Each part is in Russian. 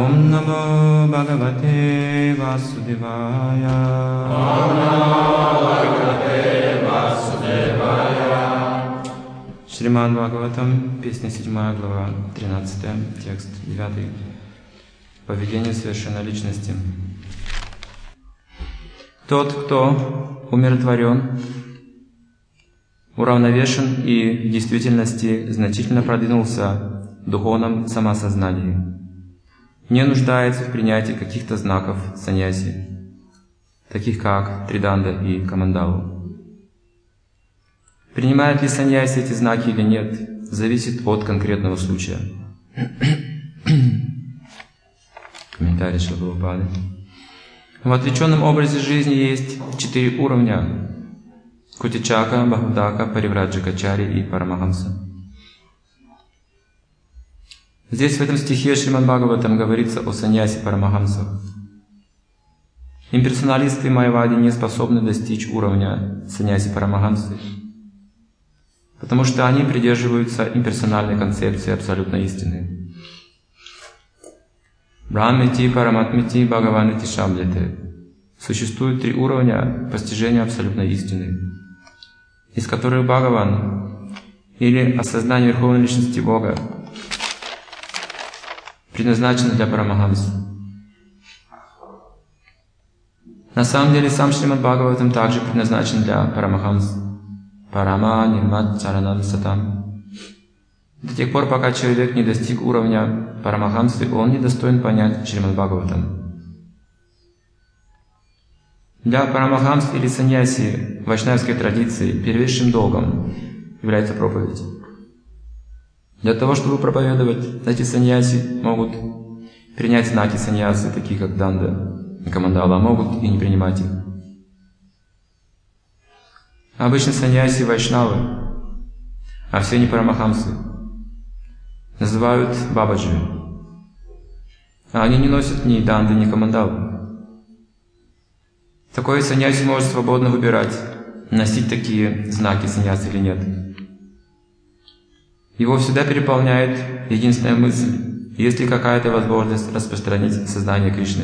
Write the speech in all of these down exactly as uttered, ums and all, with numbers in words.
Om Namo Bhagavate Vasudevaya. Om Namo Bhagavate Vasudevaya. Шримад Бхагаватам, песня седьмая, глава тринадцатая, текст девятый. Поведение совершенной личности. Тот, кто умиротворен, уравновешен и в действительности значительно продвинулся в духовном самосознании, не нуждается в принятии каких-то знаков саньяси, таких как триданда и камандалу. Принимает ли саньяси эти знаки или нет, зависит от конкретного случая. Комментарий Шрила Прабхупады. В отвлеченном образе жизни есть четыре уровня: Кутичака, Бахудака, Паривраджакачари и Парамахамса. Здесь в этом стихе Шримад Бхагаватам говорится о саньяси Парамахамсах. Имперсоналисты и майявади не способны достичь уровня саньяси Парамахамсы, потому что они придерживаются имперсональной концепции абсолютной истины. Брахмити, Параматмити, Бхагаванити, Шамбляте. Существует три уровня постижения абсолютной истины, из которых Бхагаван, или осознание Верховной Личности Бога, предназначено для Парамахамса. На самом деле сам Шримад Бхагаватам также предназначен для Парамахамса. Парама нирмат чаранам сатам. До тех пор, пока человек не достиг уровня Парамахамсы, он не достоин понять Шримад Бхагаватам. Для Парамахамс или саньяси в вайшнавской традиции первейшим долгом является проповедь. Для того, чтобы проповедовать, эти саньяси могут принять знаки саньясы, такие как данда и камандала, а могут и не принимать их. Обычно саньяси вайшнавы, а все не парамахамсы, называют бабаджи. А они не носят ни данды, ни камандалы. Такой саньяси может свободно выбирать, носить такие знаки саньясы или нет. Его всегда переполняет единственная мысль: есть ли какая-то возможность распространить сознание Кришны.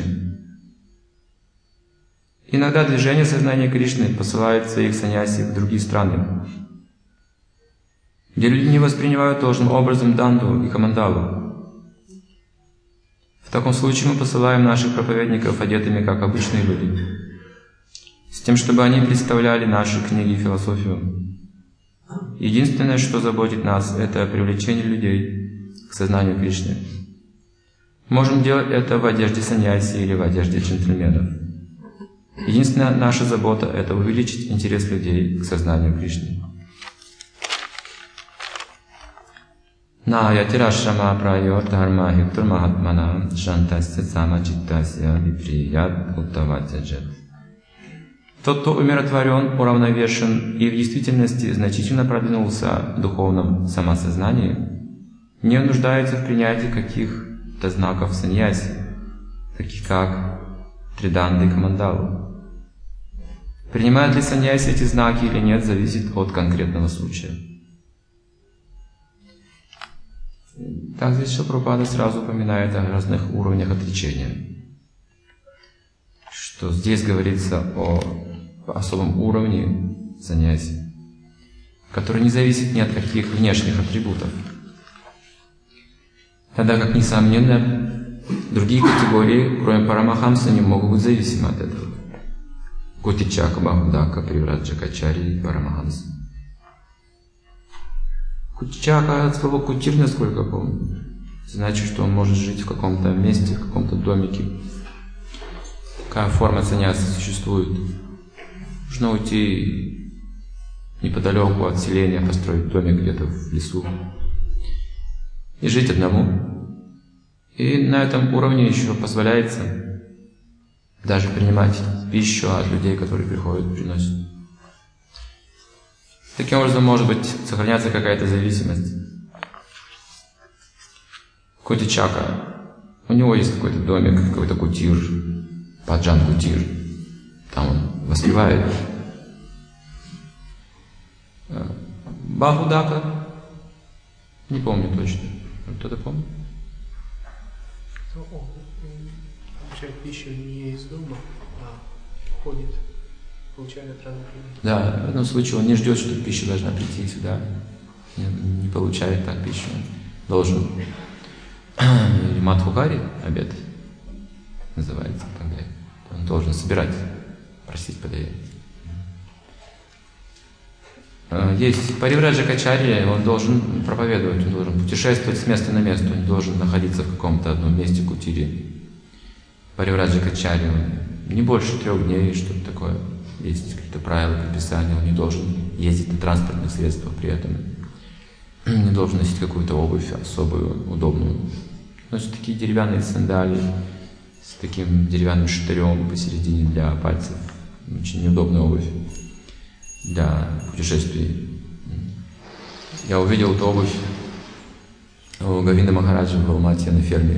Иногда движение сознания Кришны посылает своих саньяси в другие страны, где люди не воспринимают должным образом данду и камандалу. В таком случае мы посылаем наших проповедников одетыми как обычные люди, с тем, чтобы они представляли наши книги и философию. Единственное, что заботит нас, это привлечение людей к сознанию Кришны. Можем делать это в одежде саньяси или в одежде джентльменов. Единственная наша забота — это увеличить интерес людей к сознанию Кришны. На ятирашрама прайо дхарма хиктур махатмана шантасya самачиттасya виприят уттаватяджат. Тот, кто умиротворен, уравновешен и в действительности значительно продвинулся в духовном самосознании, не нуждается в принятии каких-то знаков саньяси, таких как триданды и камандалу. Принимает ли саньяси эти знаки или нет, зависит от конкретного случая. Так здесь Шрила Прабхупада сразу упоминает о разных уровнях отречения. Что здесь говорится о особом уровне саньяси, который не зависит ни от каких внешних атрибутов. Тогда как, несомненно, другие категории, кроме Парамахамса, не могут быть зависимы от этого. Кутичака, Бахудака, Паривраджакачари и Парамахамса. Кутичака от слова кутир, насколько я помню, значит, что он может жить в каком-то месте, в каком-то домике. Какая форма саньяса существует? Нужно уйти неподалеку от селения, построить домик где-то в лесу и жить одному. И на этом уровне еще позволяется даже принимать пищу от людей, которые приходят, приносят. Таким образом, может быть, сохраняться какая-то зависимость. Кутичака. У него есть какой-то домик, какой-то кутир, паджан кутир. Там он воспевает. Бахудака. Не помню точно. Кто-то помнит? Он получает пищу не из дома, а ходит, получает от разных людей. Да, в одном случае он не ждет, что пища должна прийти сюда. Не, не получает так пищу. Должен Мадхухари, обед называется, тогда он должен собирать, просить подаять. Есть Паривраджакачарья, он должен проповедовать, он должен путешествовать с места на место, он не должен находиться в каком-то одном месте кутире. Паривраджакачарья, не больше трех дней, что-то такое. Есть какие-то правила, предписания, он не должен ездить на транспортных средствах при этом. Не должен носить какую-то обувь особую, удобную. Носит такие деревянные сандалии с таким деревянным штырем посередине для пальцев. Очень неудобная обувь для путешествий. Я увидел эту обувь у Говинда Махараджа в Алмате на ферме.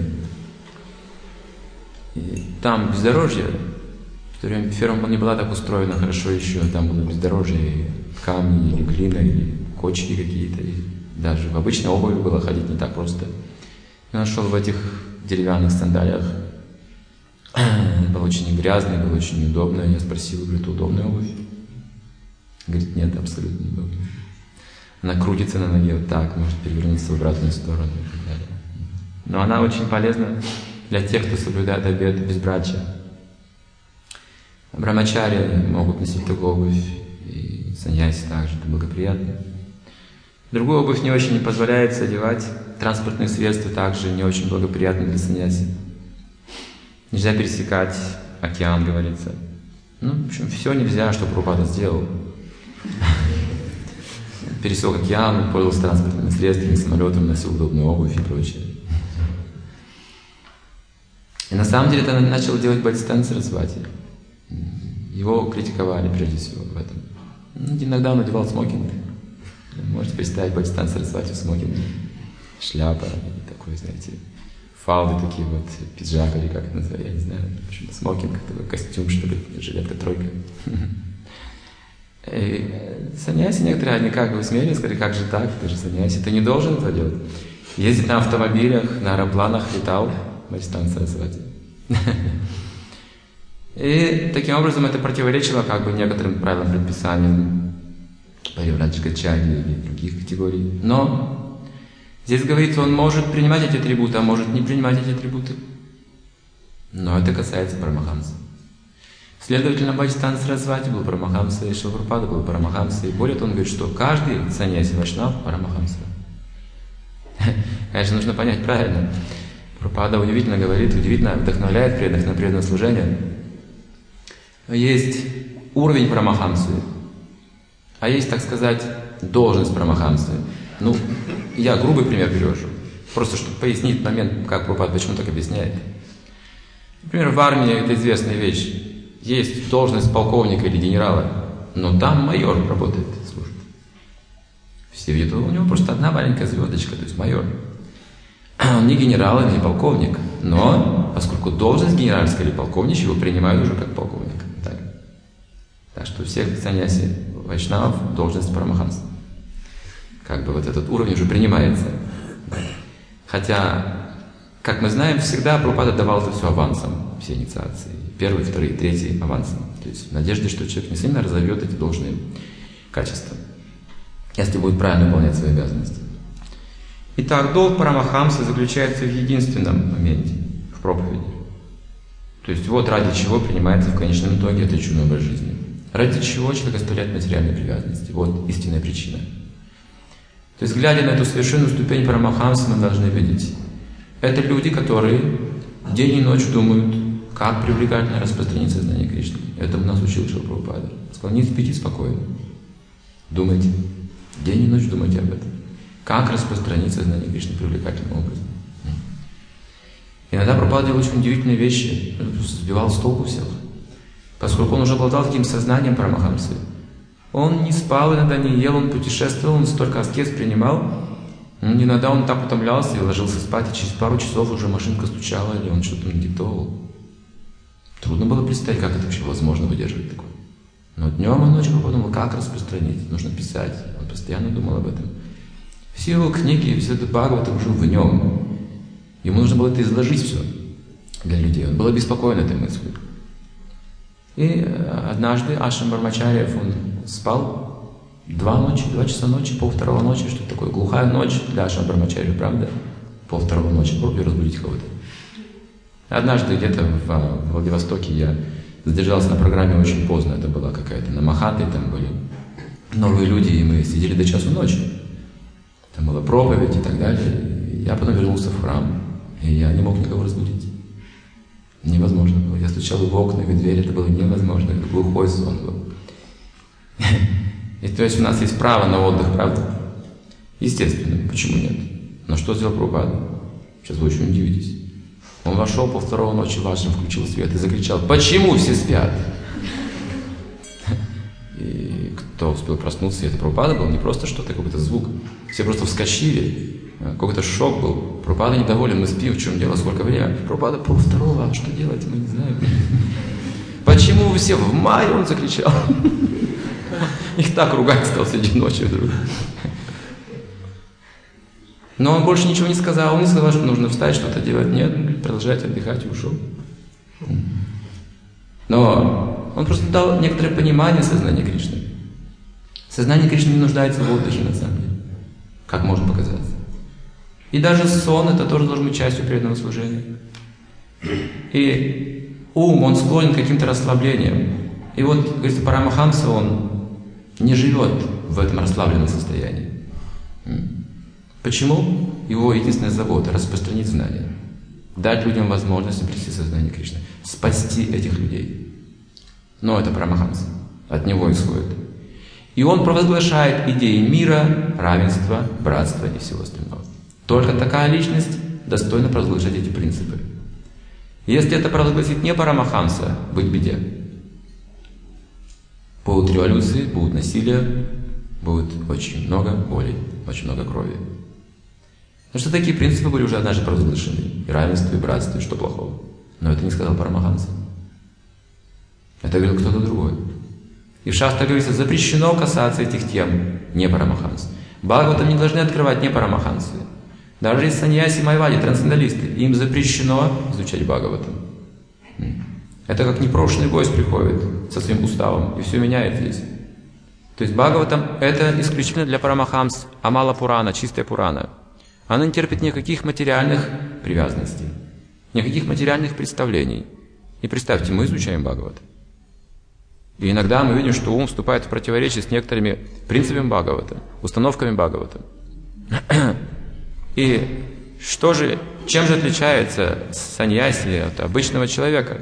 И там бездорожье. В то время ферма не была так устроена хорошо еще. Там было бездорожье, и камни, или глина, или кочки какие-то. И даже в обычной обуви было ходить не так просто. Я нашел в этих деревянных сандалиях. Был очень грязный, был очень неудобно. Я спросил, говорит, это удобная обувь? Говорит, нет, абсолютно неудобно. Она крутится на ноге вот так, может перевернуться в обратную сторону и так далее. Но она очень полезна для тех, кто соблюдает обет безбрачия. Брамачари могут носить такую обувь, и саньяси также, это благоприятно. Другую обувь не очень не позволяется одевать. Транспортные средства также не очень благоприятны для саньяси. Нельзя пересекать океан, говорится. Ну, в общем, все нельзя, что Прабхупада сделал. Пересек океан, пользовался транспортными средствами, самолетом, носил удобную обувь и прочее. И на самом деле это начал делать Бхактисиданта Сарасвати. Его критиковали прежде всего в этом. Иногда он надевал смокинг. Можете представить Бхактисиданта Сарасвати в смокинге. Шляпа, такой, знаете, фалды такие вот, пиджак или как это называется, я не знаю. В общем, смокинг, такой костюм, что ли, жилетка, тройка. И саньяси некоторые, они как бы смели, сказали, как же так, ты же саньяси, ты не должен это делать. Ездить на автомобилях, на аэропланах летал Бхактисиданта Сарасвати. И таким образом это противоречило как бы некоторым правилам, предписаниям Паривраджакачарьи или других категорий. Но здесь говорится, он может принимать эти атрибуты, а может не принимать эти атрибуты. Но это касается Парамахамса. Следовательно, Бхактисиданта Сарасвати был Парамахамса, и Шрила Прабхупада был Парамахамса. И более того, он говорит, что каждый саньяси вайшнав Парамахамса. Конечно, нужно понять правильно. Прабхупада удивительно говорит, удивительно вдохновляет преданных на преданное служение. Есть уровень Парамахамсы, а есть, так сказать, должность Парамахамсы. Ну, я грубый пример привожу, просто чтобы пояснить момент, как Прабхупада почему так объясняет. Например, в армии это известная вещь. Есть должность полковника или генерала, но там майор работает, служит. Все видят, у него просто одна маленькая звездочка, то есть майор. Он не генерал, не полковник, но поскольку должность генеральская или полковничья его принимают уже как полковник. Так, так что у всех саньяси вайшнавов должность Парамахамса. Как бы вот этот уровень уже принимается. Хотя, как мы знаем, всегда Прабхупада давал это все авансом, все инициации. Первый, второй, третий авансом. То есть в надежде, что человек не сильно разовьет эти должные качества, если будет правильно выполнять свои обязанности. Итак, долг Парамахамсы заключается в единственном моменте, в проповеди. То есть вот ради чего принимается в конечном итоге этот чудный образ жизни. Ради чего человек оставляет материальные привязанности. Вот истинная причина. То есть, глядя на эту совершенную ступень Парамахамсы, мы должны видеть. Это люди, которые день и ночь думают, как привлекательно распространить сознание Кришны. Этому нас учил Шрила Прабхупада. Сказал, не спите спокойно. Думайте. День и ночь думайте об этом. Как распространить сознание Кришны привлекательным образом. Иногда Прабхупада делал очень удивительные вещи. Сбивал с толку всех. Поскольку он уже обладал таким сознанием Парамахамсы. Он не спал, иногда не ел, он путешествовал, он столько аскез принимал. Иногда он так утомлялся и ложился спать, и через пару часов уже машинка стучала, или он что-то надиктовал. Трудно было представить, как это вообще возможно выдерживать такое. Но днем и ночью он подумал, как распространить, нужно писать. Он постоянно думал об этом. Все его книги, все это Бхагаватам жил в нем. Ему нужно было это изложить все. для людей. Он был обеспокоен этой мыслью. И однажды Ашрам Брамачарьев, он спал два ночи, два часа ночи, пол второго ночи, что такое глухая ночь для Ашрам Брамачарьев, правда? Пол второго ночи, пробую разбудить кого-то. Однажды где-то в Владивостоке я задержался на программе очень поздно, это была какая-то на Махаты, там были новые люди, и мы сидели до часу ночи. Там была проповедь и так далее. Я потом вернулся в храм, и я не мог никого разбудить. Невозможно было. Я стучал в окна, в дверь, это было невозможно, это глухой сон был. И то есть у нас есть право на отдых, правда? Естественно, почему нет? Но что сделал Прабхупада? Сейчас вы очень удивитесь. Он вошел по второго ночи в ашрам, включил свет и закричал: «Почему все спят?» И кто успел проснуться, это Прабхупада был, не просто что-то, какой-то звук. Все просто вскочили. Какой-то шок был. Прабхупада недоволен, мы спим, в чем дело, сколько времени. Прабхупада пол второго, а что делать, мы не знаем. «Почему вы все в мае?» Он закричал. Их так ругать стал среди ночи вдруг. Но он больше ничего не сказал. Он не сказал, что нужно встать, что-то делать. Нет, продолжать отдыхать и ушел. Но он просто дал некоторое понимание сознания Кришны. Сознание Кришны не нуждается в отдыхе, на самом деле. Как может показаться. И даже сон, это тоже должен быть частью преданного служения. И ум, он склонен к каким-то расслаблениям. И вот, говорится, Парамахамса, он не живет в этом расслабленном состоянии. Почему? Его единственная забота – распространить знания. Дать людям возможность обрести сознание Кришны. Спасти этих людей. Но это Парамахамса. От него исходит. И он провозглашает идеи мира, равенства, братства и всего остального. Только такая личность достойна провозглашать эти принципы. Если это провозгласит не Парамахамса, быть в беде. Будут революции, будут насилия, будет очень много боли, очень много крови. Потому что такие принципы были уже однажды провозглашены. И равенство, и братство, и что плохого. Но это не сказал Парамахамса. Это говорил кто-то другой. И в Шастре говорится, запрещено касаться этих тем не Парамахамс. Бхагаватам не должны открывать не Парамахамсы. Даже если саньяси майвади, трансценденталисты, им запрещено изучать Бхагаватам. Это как непрошенный гость приходит со своим уставом, и все меняет здесь. То есть Бхагаватам это исключительно для Парамахамс, Амала Пурана, чистая Пурана. Она не терпит никаких материальных привязанностей, никаких материальных представлений. И представьте, мы изучаем Бхагават. И иногда мы видим, что ум вступает в противоречие с некоторыми принципами Бхагавата, установками Бхагавата. И что же, чем же отличается саньяси от обычного человека?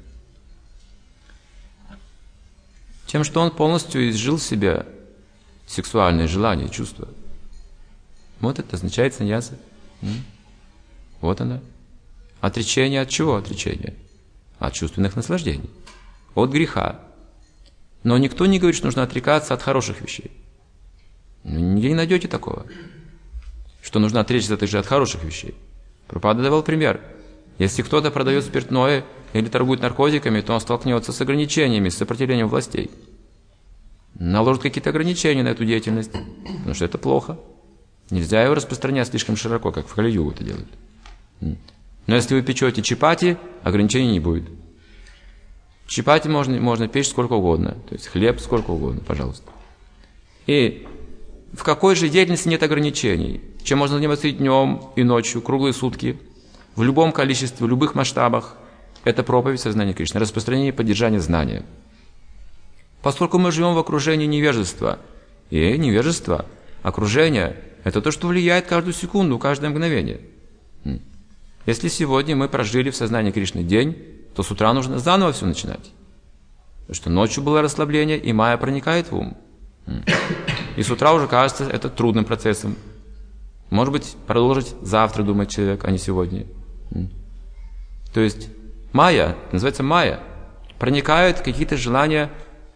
Тем, что он полностью изжил в себе сексуальные желания, чувства. Вот это означает саньяса. Вот она. Отречение от чего отречение? От чувственных наслаждений. От греха. Но никто не говорит, что нужно отрекаться от хороших вещей. Нигде не найдете такого. Что нужно отречься также от хороших вещей. Прабхупада давал пример. Если кто-то продает спиртное или торгует наркотиками, то он столкнется с ограничениями, с сопротивлением властей. Наложат какие-то ограничения на эту деятельность, потому что это плохо. Нельзя его распространять слишком широко, как в Кали-югу это делают. Но если вы печете чапати, ограничений не будет. Чапати можно, можно печь сколько угодно, то есть хлеб сколько угодно, пожалуйста. И в какой же деятельности нет ограничений? Чем можно заниматься и днем, и ночью, круглые сутки, в любом количестве, в любых масштабах. Это проповедь сознания Кришны, распространение и поддержание знания. Поскольку мы живем в окружении невежества, и невежество, окружение – это то, что влияет каждую секунду, каждое мгновение. Если сегодня мы прожили в сознании Кришны день, то с утра нужно заново все начинать. Потому что ночью было расслабление, и майя проникает в ум. И с утра уже кажется это трудным процессом. Может быть, продолжить завтра думать человек, а не сегодня. То есть майя, называется майя, проникают какие-то желания,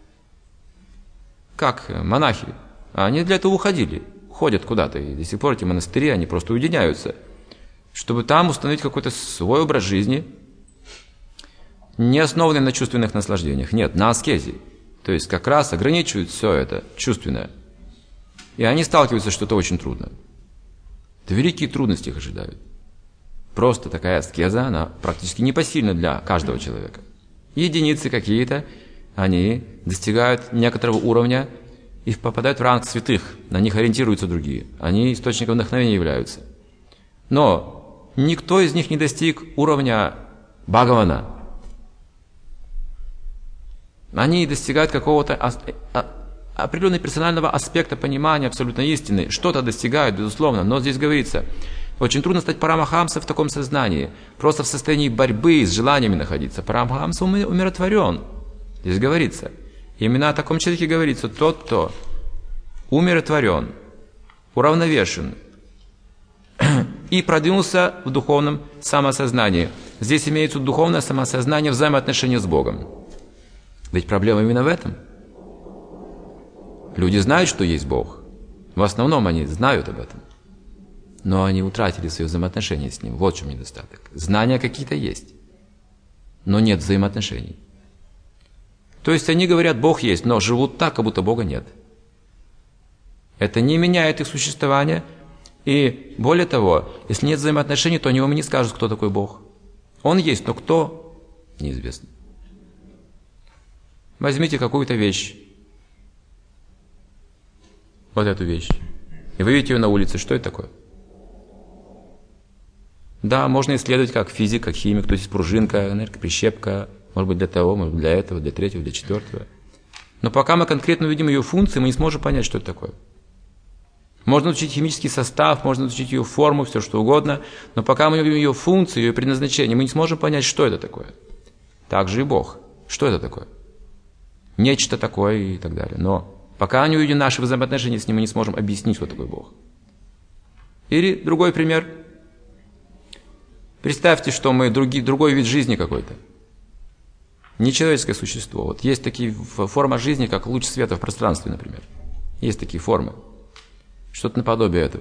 как монахи. Они для этого уходили, ходят куда-то. И до сих пор эти монастыри, они просто уединяются, чтобы там установить какой-то свой образ жизни, не основанный на чувственных наслаждениях. Нет, на аскезе. То есть как раз ограничивают все это чувственное. И они сталкиваются с что-то очень трудно. Это великие трудности их ожидают. Просто такая аскеза, она практически непосильна для каждого человека. Единицы какие-то, они достигают некоторого уровня и попадают в ранг святых, на них ориентируются другие, они источником вдохновения являются. Но никто из них не достиг уровня Бхагавана. Они достигают какого-то определенного персонального аспекта понимания абсолютной истины, что-то достигают, безусловно, но здесь говорится, очень трудно стать парамахамсом в таком сознании, просто в состоянии борьбы с желаниями находиться. Парамахамса умиротворен. Здесь говорится. Именно о таком человеке говорится, тот, кто умиротворен, уравновешен и продвинулся в духовном самосознании. Здесь имеется духовное самосознание взаимоотношения с Богом. Ведь проблема именно в этом. Люди знают, что есть Бог. В основном они знают об этом. Но они утратили свои взаимоотношения с Ним. Вот в чем недостаток. Знания какие-то есть, но нет взаимоотношений. То есть они говорят, Бог есть, но живут так, как будто Бога нет. Это не меняет их существование. И более того, если нет взаимоотношений, то они вам не скажут, кто такой Бог. Он есть, но кто? Неизвестно. Возьмите какую-то вещь. Вот эту вещь. И вы видите ее на улице. Что это такое? Да, можно исследовать как физик, как химик, то есть пружинка, энергоприщепка, может быть для того, может быть для этого, для третьего, для четвертого. Но пока мы конкретно увидим ее функции, мы не сможем понять, что это такое. Можно изучить химический состав, можно изучить ее форму, все что угодно, но пока мы не увидим ее функции, ее предназначение, мы не сможем понять, что это такое. Так же и Бог. Что это такое? Нечто такое и так далее. Но пока не увидим наши взаимоотношения с Ним, мы не сможем объяснить, что такое Бог. Или другой пример. Представьте, что мы другие, другой вид жизни какой-то. Нечеловеческое существо. Вот есть такие формы жизни, как луч света в пространстве, например. Есть такие формы. Что-то наподобие этого.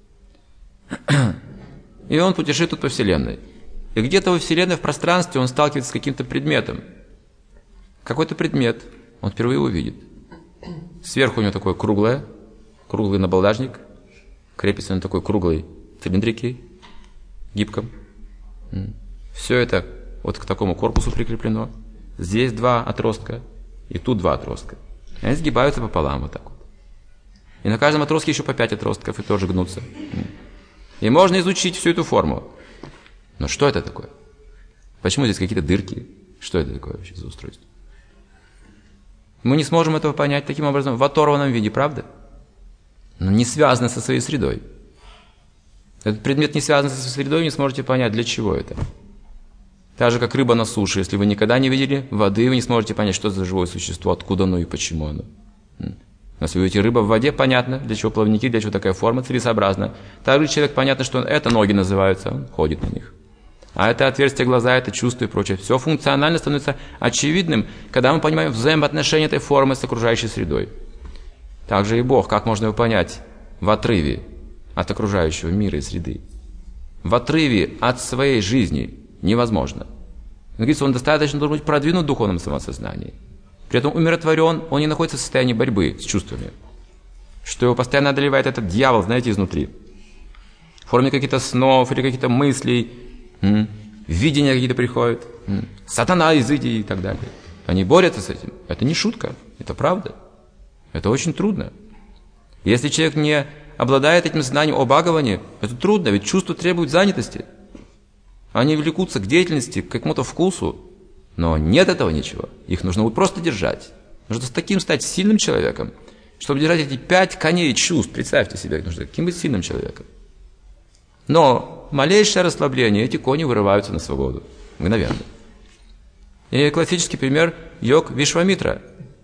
И он путешествует по Вселенной. И где-то во Вселенной, в пространстве, он сталкивается с каким-то предметом. Какой-то предмет. Он впервые его видит. Сверху у него такое круглое, круглый набалдажник. Крепится на такой круглой цилиндрике, гибком. Все это вот к такому корпусу прикреплено. Здесь два отростка, и тут два отростка. И они сгибаются пополам вот так вот. И на каждом отростке еще по пять отростков, и тоже гнутся. И можно изучить всю эту форму. Но что это такое? Почему здесь какие-то дырки? Что это такое вообще за устройство? Мы не сможем этого понять таким образом в оторванном виде, правда? Но не связано со своей средой. Этот предмет не связан со своей средой, вы не сможете понять, для чего это. Так же, как рыба на суше. Если вы никогда не видели воды, вы не сможете понять, что за живое существо, откуда оно и почему оно. Но если вы видите рыба в воде, понятно, для чего плавники, для чего такая форма, целесообразна. Также человек, понятно, что это ноги называются, он ходит на них. А это отверстие глаза, это чувство и прочее. Все функционально становится очевидным, когда мы понимаем взаимоотношения этой формы с окружающей средой. Также и Бог, как можно его понять? В отрыве от окружающего мира и среды. В отрыве от своей жизни невозможно. Говорится, он достаточно должен быть продвинут в духовном самосознании. При этом умиротворен, он не находится в состоянии борьбы с чувствами. Что его постоянно одолевает этот дьявол, знаете, изнутри. В форме каких-то снов или каких-то мыслей, м- видения какие-то приходят. М- Сатана, изыди и так далее. Они борются с этим. Это не шутка, это правда. Это очень трудно. Если человек не обладает этим знанием о Бхагаване, это трудно, ведь чувства требуют занятости. Они влекутся к деятельности, к какому-то вкусу. Но нет этого ничего. Их нужно вот просто держать. Нужно с таким стать сильным человеком, чтобы держать эти пять коней чувств. Представьте себе, нужно каким быть сильным человеком. Но малейшее расслабление, эти кони вырываются на свободу. Мгновенно. И классический пример – йог Вишвамитра.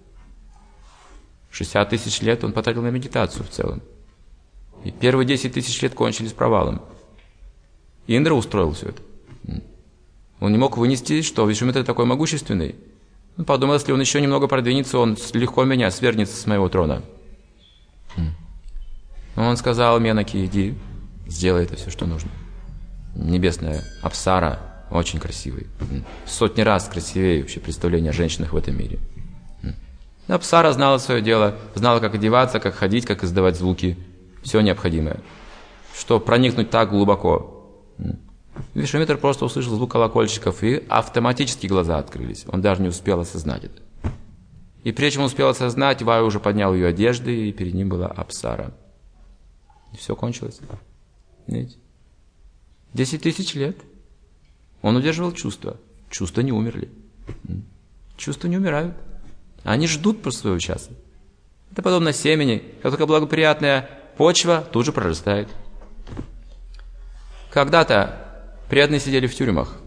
шестьдесят тысяч лет он потратил на медитацию в целом. И первые десять тысяч лет кончились провалом. Индра устроил все это. Он не мог вынести, что Вишвамитра такой могущественный. Он подумал, если он еще немного продвинется, он легко меня свергнется с моего трона. Он сказал Менаке, иди, сделай это все, что нужно. Небесная Апсара, очень красивый. Сотни раз красивее вообще представление о женщинах в этом мире. Апсара знала свое дело, знала, как одеваться, как ходить, как издавать звуки. Все необходимое. Что проникнуть так глубоко. Вишвамитра просто услышал звук колокольчиков, и автоматически глаза открылись. Он даже не успел осознать это. И прежде чем он успел осознать, Ваю уже поднял ее одежды, и перед ним была Апсара. И все кончилось. Видите? Десять тысяч лет. Он удерживал чувства. Чувства не умерли. Чувства не умирают. Они ждут просто своего часа. Это подобно семени. Как только благоприятная почва, тут же прорастает. Когда-то преданные сидели в тюрьмах.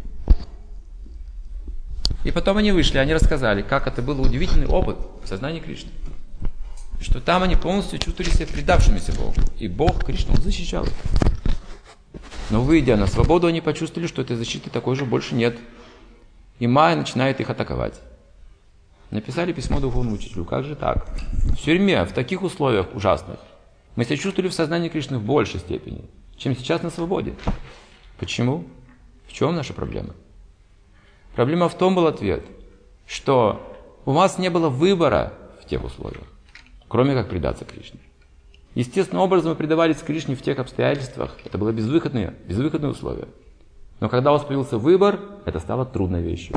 И потом они вышли, они рассказали, как это был удивительный опыт в сознании Кришны. Что там они полностью чувствовали себя предавшимися Богу. И Бог, Кришна, Он защищал их. Но выйдя на свободу, они почувствовали, что этой защиты такой же больше нет. И Майя начинает их атаковать. Написали письмо духовному учителю. Как же так? В тюрьме, в таких условиях ужасных, мы себя чувствовали в сознании Кришны в большей степени, чем сейчас на свободе. Почему? В чем наша проблема? Проблема в том был ответ, что у вас не было выбора в тех условиях, кроме как предаться Кришне. Естественным образом вы предавались Кришне в тех обстоятельствах. Это было безвыходные, безвыходные условия. Но когда у вас появился выбор, это стало трудной вещью.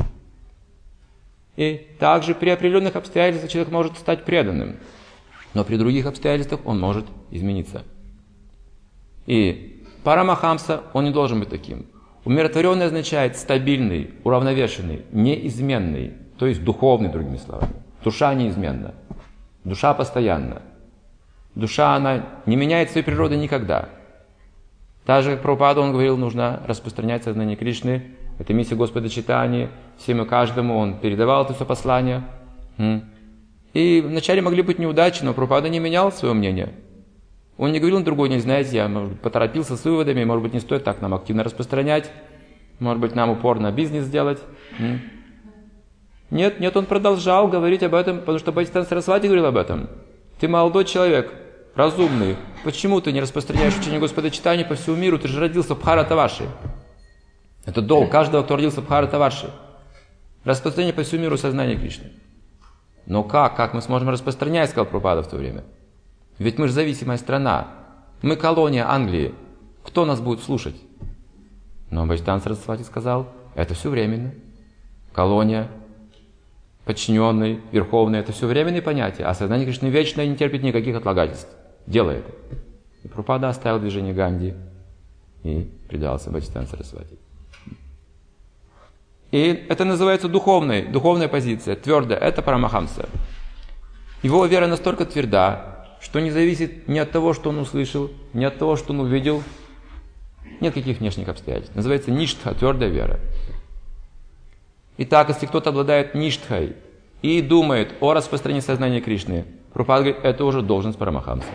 И также при определенных обстоятельствах человек может стать преданным, но при других обстоятельствах он может измениться. И Парамахамса, он не должен быть таким. Умиротворенный означает стабильный, уравновешенный, неизменный, то есть духовный, другими словами. Душа неизменна, душа постоянна. Душа, она не меняет своей природы никогда. Так же, как Прабхупада, он говорил, нужно распространять сознание Кришны. Это миссия Господа Чайтаньи. Всем и каждому он передавал это все послание. И вначале могли быть неудачи, но Прабхупада не менял свое мнение. Он не говорил на другой день, знаете, я, может быть, поторопился с выводами, может быть, не стоит так нам активно распространять, может быть, нам упорно бизнес сделать. Нет, нет, он продолжал говорить об этом, потому что Бхактисиданта Сарасвати говорил об этом. Ты молодой человек, разумный, почему ты не распространяешь учение Господа Чайтаньи по всему миру? Ты же родился в Бхаратаварши. Это долг каждого, кто родился в Бхаратаварши. Распространение по всему миру сознания Кришны. Но как? Как мы сможем распространять, сказал Прабхупада в то время? Ведь мы же зависимая страна. Мы колония Англии. Кто нас будет слушать? Но Бхактисиданта Сарасвати сказал, это все временно. Колония, подчиненный, верховный, это все временные понятия. А сознание Кришны вечное, не терпит никаких отлагательств. Делай это. И Прабхупада оставил движение Ганди и предался Бхактисиданте Сарасвати. И это называется духовной, духовная позиция, твердая. Это Парамахамса. Его вера настолько тверда, что не зависит ни от того, что он услышал, ни от того, что он увидел. Нет никаких внешних обстоятельств. Называется ништха, твердая вера. Итак, если кто-то обладает ништхой и думает о распространении сознания Кришны, Прабхупада говорит, это уже должность Парамахамса.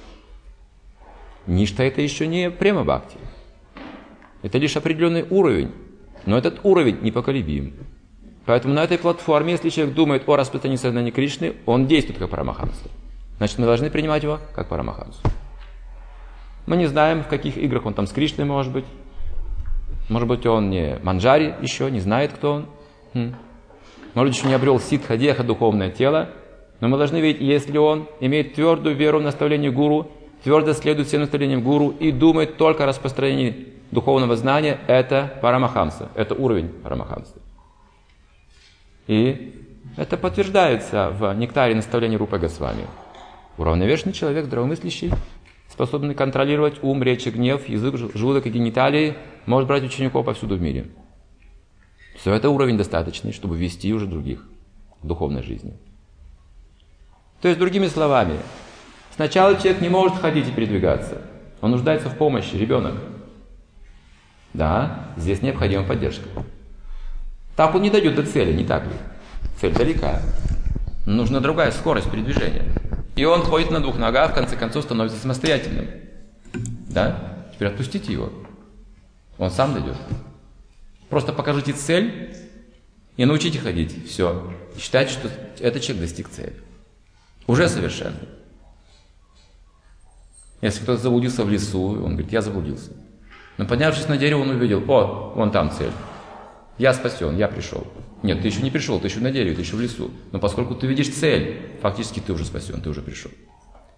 Ништха это еще не према бхакти. Это лишь определенный уровень. Но этот уровень непоколебим. Поэтому на этой платформе, если человек думает о распространении сознания Кришны, он действует как Парамахамса. Значит, мы должны принимать его как Парамахамсу. Мы не знаем, в каких играх он там с Кришной может быть. Может быть, он не манджари еще, не знает, кто он. Может быть, еще не обрел ситха, деха, духовное тело. Но мы должны видеть, если он имеет твердую веру в наставление гуру, твердо следует всем наставлениям гуру и думает только о распространении духовного знания, это Парамахамса, это уровень Парамахамса. И это подтверждается в нектаре наставления Рупы Госвами. Уравновешенный человек, здравомыслящий, способный контролировать ум, речь и гнев, язык, желудок и гениталии, может брать учеников повсюду в мире. Все это уровень достаточный, чтобы вести уже других в духовной жизни. То есть, другими словами, сначала человек не может ходить и передвигаться. Он нуждается в помощи, ребенок. Да, здесь необходима поддержка. Так он не дойдет до цели, не так ли? Цель далека. Нужна другая скорость передвижения. И он ходит на двух ногах, в конце концов становится самостоятельным. Да? Теперь отпустите его. Он сам дойдет. Просто покажите цель и научите ходить. Все. И считайте, что этот человек достиг цели. Уже совершенный. Если кто-то заблудился в лесу, он говорит, я заблудился. Но поднявшись на дерево, он увидел, о, вон там цель. Я спасен, я пришел. Нет, ты еще не пришел, ты еще на дереве, ты еще в лесу. Но поскольку ты видишь цель, фактически ты уже спасен, ты уже пришел.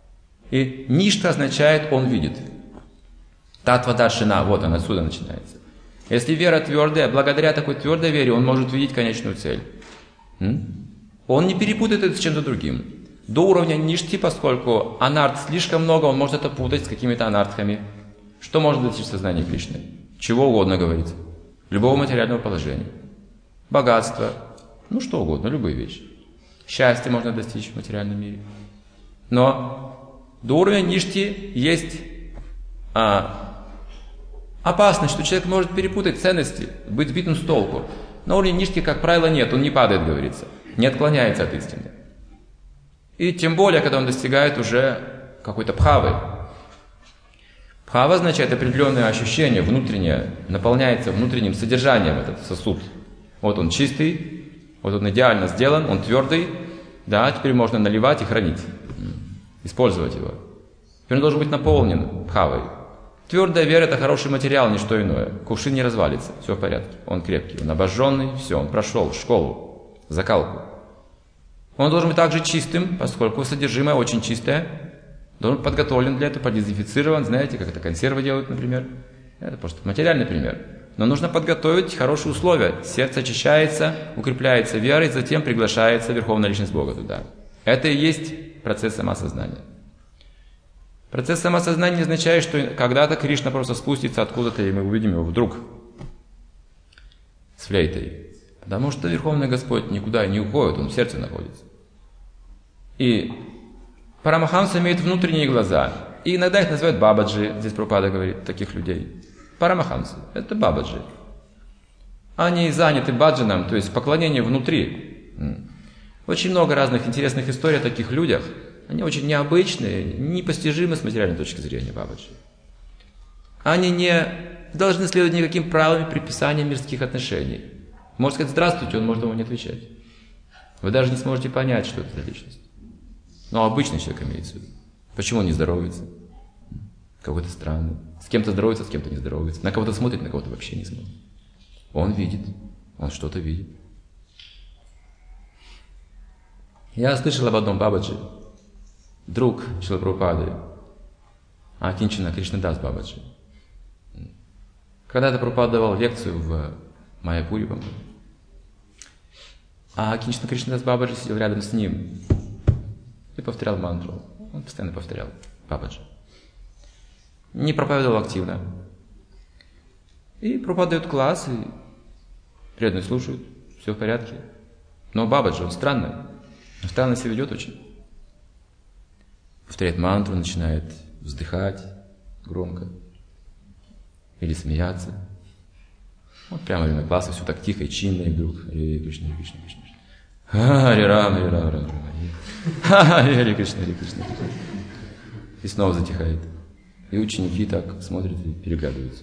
И ништха означает, он видит. Татва даршина, вот она отсюда начинается. Если вера твердая, благодаря такой твердой вере он может видеть конечную цель. Он не перепутает это с чем-то другим. До уровня ништи, поскольку анарт слишком много, он может это путать с какими-то анартхами. Что может достичь сознания Кришны? Чего угодно говорится. Любого материального положения. Богатство. Ну что угодно, любые вещи. Счастье можно достичь в материальном мире. Но до уровня ништи есть а, опасность, что человек может перепутать ценности, быть сбитым с толку. На уровне ништи, как правило, нет, он не падает, говорится. Не отклоняется от истины. И тем более, когда он достигает уже какой-то бхавы. Бхава означает определенное ощущение внутреннее, наполняется внутренним содержанием этот сосуд. Вот он чистый, вот он идеально сделан, он твердый, да, теперь можно наливать и хранить, использовать его. Теперь он должен быть наполнен бхавой. Твердая вера – это хороший материал, не что иное. Кувшин не развалится, все в порядке, он крепкий, он обожженный, все, он прошел школу, закалку. Он должен быть также чистым, поскольку содержимое очень чистое, должен быть подготовлен для этого, продезинфицирован, знаете, как это консервы делают, например. Это просто материальный пример. Но нужно подготовить хорошие условия. Сердце очищается, укрепляется верой, затем приглашается Верховная Личность Бога туда. Это и есть процесс самоосознания. Процесс самоосознания не означает, что когда-то Кришна просто спустится откуда-то, и мы увидим его вдруг с флейтой. Потому что Верховный Господь никуда не уходит, Он в сердце находится. И Парамахамса имеет внутренние глаза. И иногда их называют бабаджи, здесь Прабхупада говорит, таких людей. Парамахамсы – это бабаджи. Они заняты баджаном, то есть поклонение внутри. Очень много разных интересных историй о таких людях. Они очень необычные, непостижимы с материальной точки зрения бабаджи. Они не должны следовать никаким правилам приписания мирских отношений. Можно сказать «здравствуйте», он может ему не отвечать. Вы даже не сможете понять, что это за личность. Но обычный человек имеется в виду. Почему он не здоровается? Какой-то странный. С кем-то здоровается, с кем-то не здоровается. На кого-то смотрит, на кого-то вообще не смотрит. Он видит. Он что-то видит. Я слышал об одном бабаджи. Друг Шрилы Прабхупады. Акинчана Кришнадас бабаджи. Когда-то Прабхупада давал лекцию в Майяпуре, по-моему. А Акинчана Кришнадас бабаджи сидел рядом с ним и повторял мантру. Он постоянно повторял бабаджи. Не проповедовал активно. И Прабхупада дает класс, и преданные слушают, все в порядке. Но бабаджи, он странный. Он странно себя ведет очень. Повторяет мантру, начинает вздыхать громко. Или смеяться. Вот прямо во время класса все так тихо и чинно, и вдруг Харе Кришна, Харе Кришна, Кришна. Харе Рама, Харе Рама, Рама, Рама. Харе Кришна, Харе Кришна, Кришна. И снова затихает. И ученики так смотрят и переглядываются.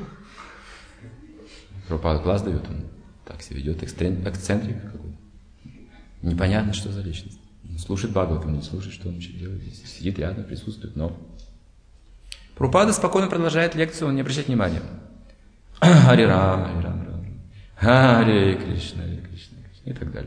Прабхупада класс дает, он так себя ведет, эксцентрик какой-то. Непонятно, что за личность. Он слушает Бхагаватам, не слушает, что он вообще делает здесь. Сидит рядом, присутствует, но... Прабхупада спокойно продолжает лекцию, он не обращает внимания. Харе Рама, Харе Рама, Рама, Харе Кришна, Харе Кришна, Кришна, и так далее.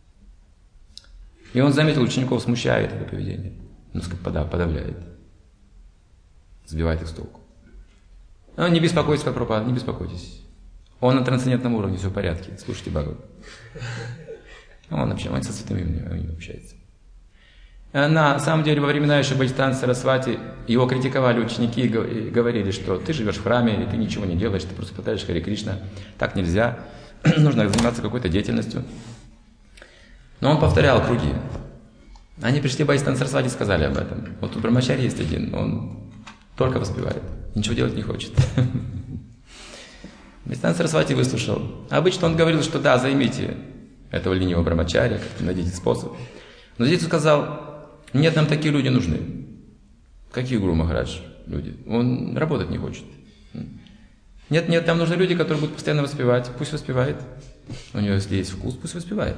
И он заметил, учеников смущает это поведение, ну, подавляет, сбивает их с толку. Но не беспокойтесь, Прабхупада, не беспокойтесь. Он на трансцендентном уровне, все в порядке, слушайте Бхагаватам. Он вообще, он со святыми общается. На самом деле, во времена еще Бхактисиданта Сарасвати его критиковали ученики и говорили, что ты живешь в храме, и ты ничего не делаешь, ты просто повторяешь Харе Кришна. Так нельзя, нужно заниматься какой-то деятельностью. Но он повторял круги. Они пришли в Бхактисиданта Сарасвати и сказали об этом. Вот тут Брамачари есть один, он только воспевает, ничего делать не хочет. Бхактисиданта Сарасвати выслушал. Обычно он говорил, что да, займите этого ленивого Брамачария, как-то найдите способ. Но здесь он сказал, нет, нам такие люди нужны. Какие Гуру Махарадж люди? Он работать не хочет. Нет, нет, нам нужны люди, которые будут постоянно воспевать. Пусть воспевает. У него, если есть вкус, пусть воспевает.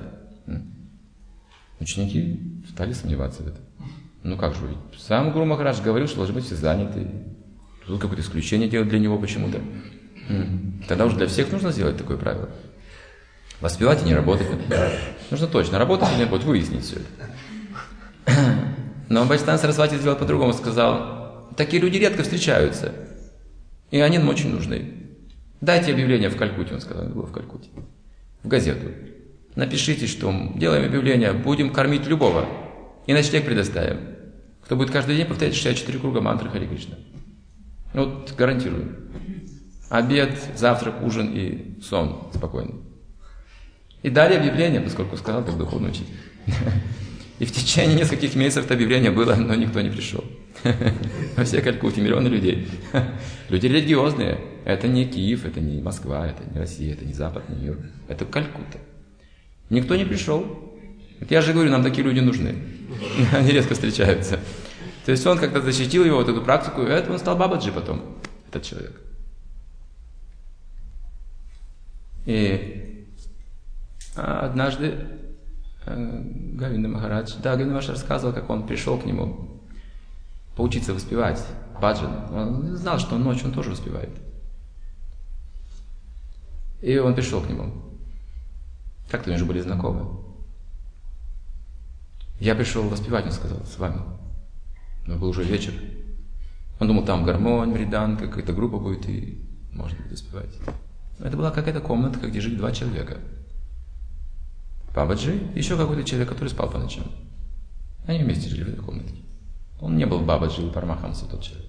Ученики стали сомневаться в этом. Ну как же, сам Гуру Махарадж говорил, что должны быть все заняты. Тут какое-то исключение делать для него почему-то. Тогда уже для всех нужно сделать такое правило. Воспевать и не работать. Нужно точно работать и не работать, выяснить все это. Но Бхактисиданта Сарасвати сделал по-другому, сказал, такие люди редко встречаются, и они нам очень нужны. Дайте объявление в Калькутте, он сказал, было в Калькутте, в газету. Напишите, что делаем объявление, будем кормить любого и ночлег предоставим. Кто будет каждый день повторять шестьдесят четыре круга мантры Харе Кришна. Вот гарантирую. Обед, завтрак, ужин и сон спокойный. И дали объявление, поскольку сказал, как духовный учитель. И в течение нескольких месяцев это объявление было, но никто не пришел. Во всей Калькутте миллионы людей. Люди религиозные. Это не Киев, это не Москва, это не Россия, это не западный мир. Это Калькутта. Никто не пришел. Я же говорю, нам такие люди нужны. Они редко встречаются. То есть он как-то защитил его, вот эту практику, и это он стал Бабаджи потом, этот человек. И однажды Говинда Махарадж, да, Говинда Махарадж рассказывал, как он пришел к нему поучиться воспевать баджан. Он знал, что ночью он тоже воспевает. И он пришел к нему. Как-то они уже были знакомы. Я пришел воспевать, он сказал, с вами. Но был уже вечер. Он думал, там гармонь, мриданка, какая-то группа будет, и можно будет воспевать. Это была какая-то комната, где жили два человека. Бабаджи и еще какой-то человек, который спал по ночам. Они вместе жили в этой комнате. Он не был Бабаджи или Парамахамса, тот человек.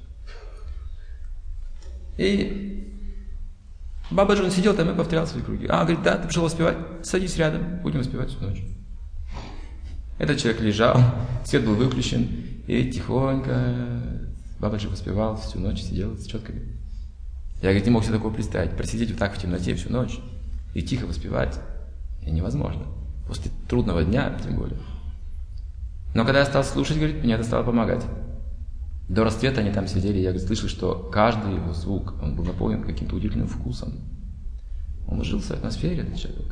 И Бабаджи, он сидел там и повторял свои круги. А, говорит, да, ты пришел воспевать? Садись рядом, будем воспевать всю ночь. Этот человек лежал, свет был выключен, и тихонько Бабаджи воспевал всю ночь, сидел с четками. Я, говорит, не мог себе такого представить. Просидеть вот так в темноте всю ночь и тихо воспевать и невозможно. После трудного дня, тем более. Но когда я стал слушать, говорит, мне это стало помогать. До расцвета они там сидели, и я, говорит, слышал, что каждый его звук, он был наполнен каким-то удивительным вкусом. Он жил в своей атмосфере, этот человек.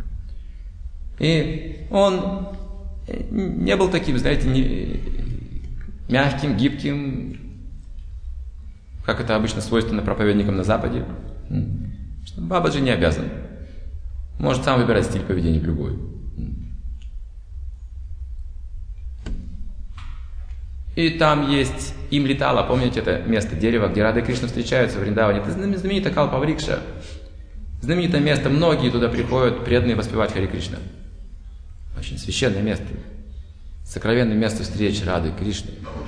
И он не был таким, знаете, не, мягким, гибким, как это обычно свойственно проповедникам на Западе. Бабаджи не обязан. Может сам выбирать стиль поведения любой. И там есть Имлитала, помните это место, дерево, где Рада и Кришна встречаются в Вриндаване. Это знаменитая Калпаврикша. Знаменитое место, многие туда приходят, преданные воспевать Харе Кришна. Очень священное место. Сокровенное место встречи Рады и Кришны.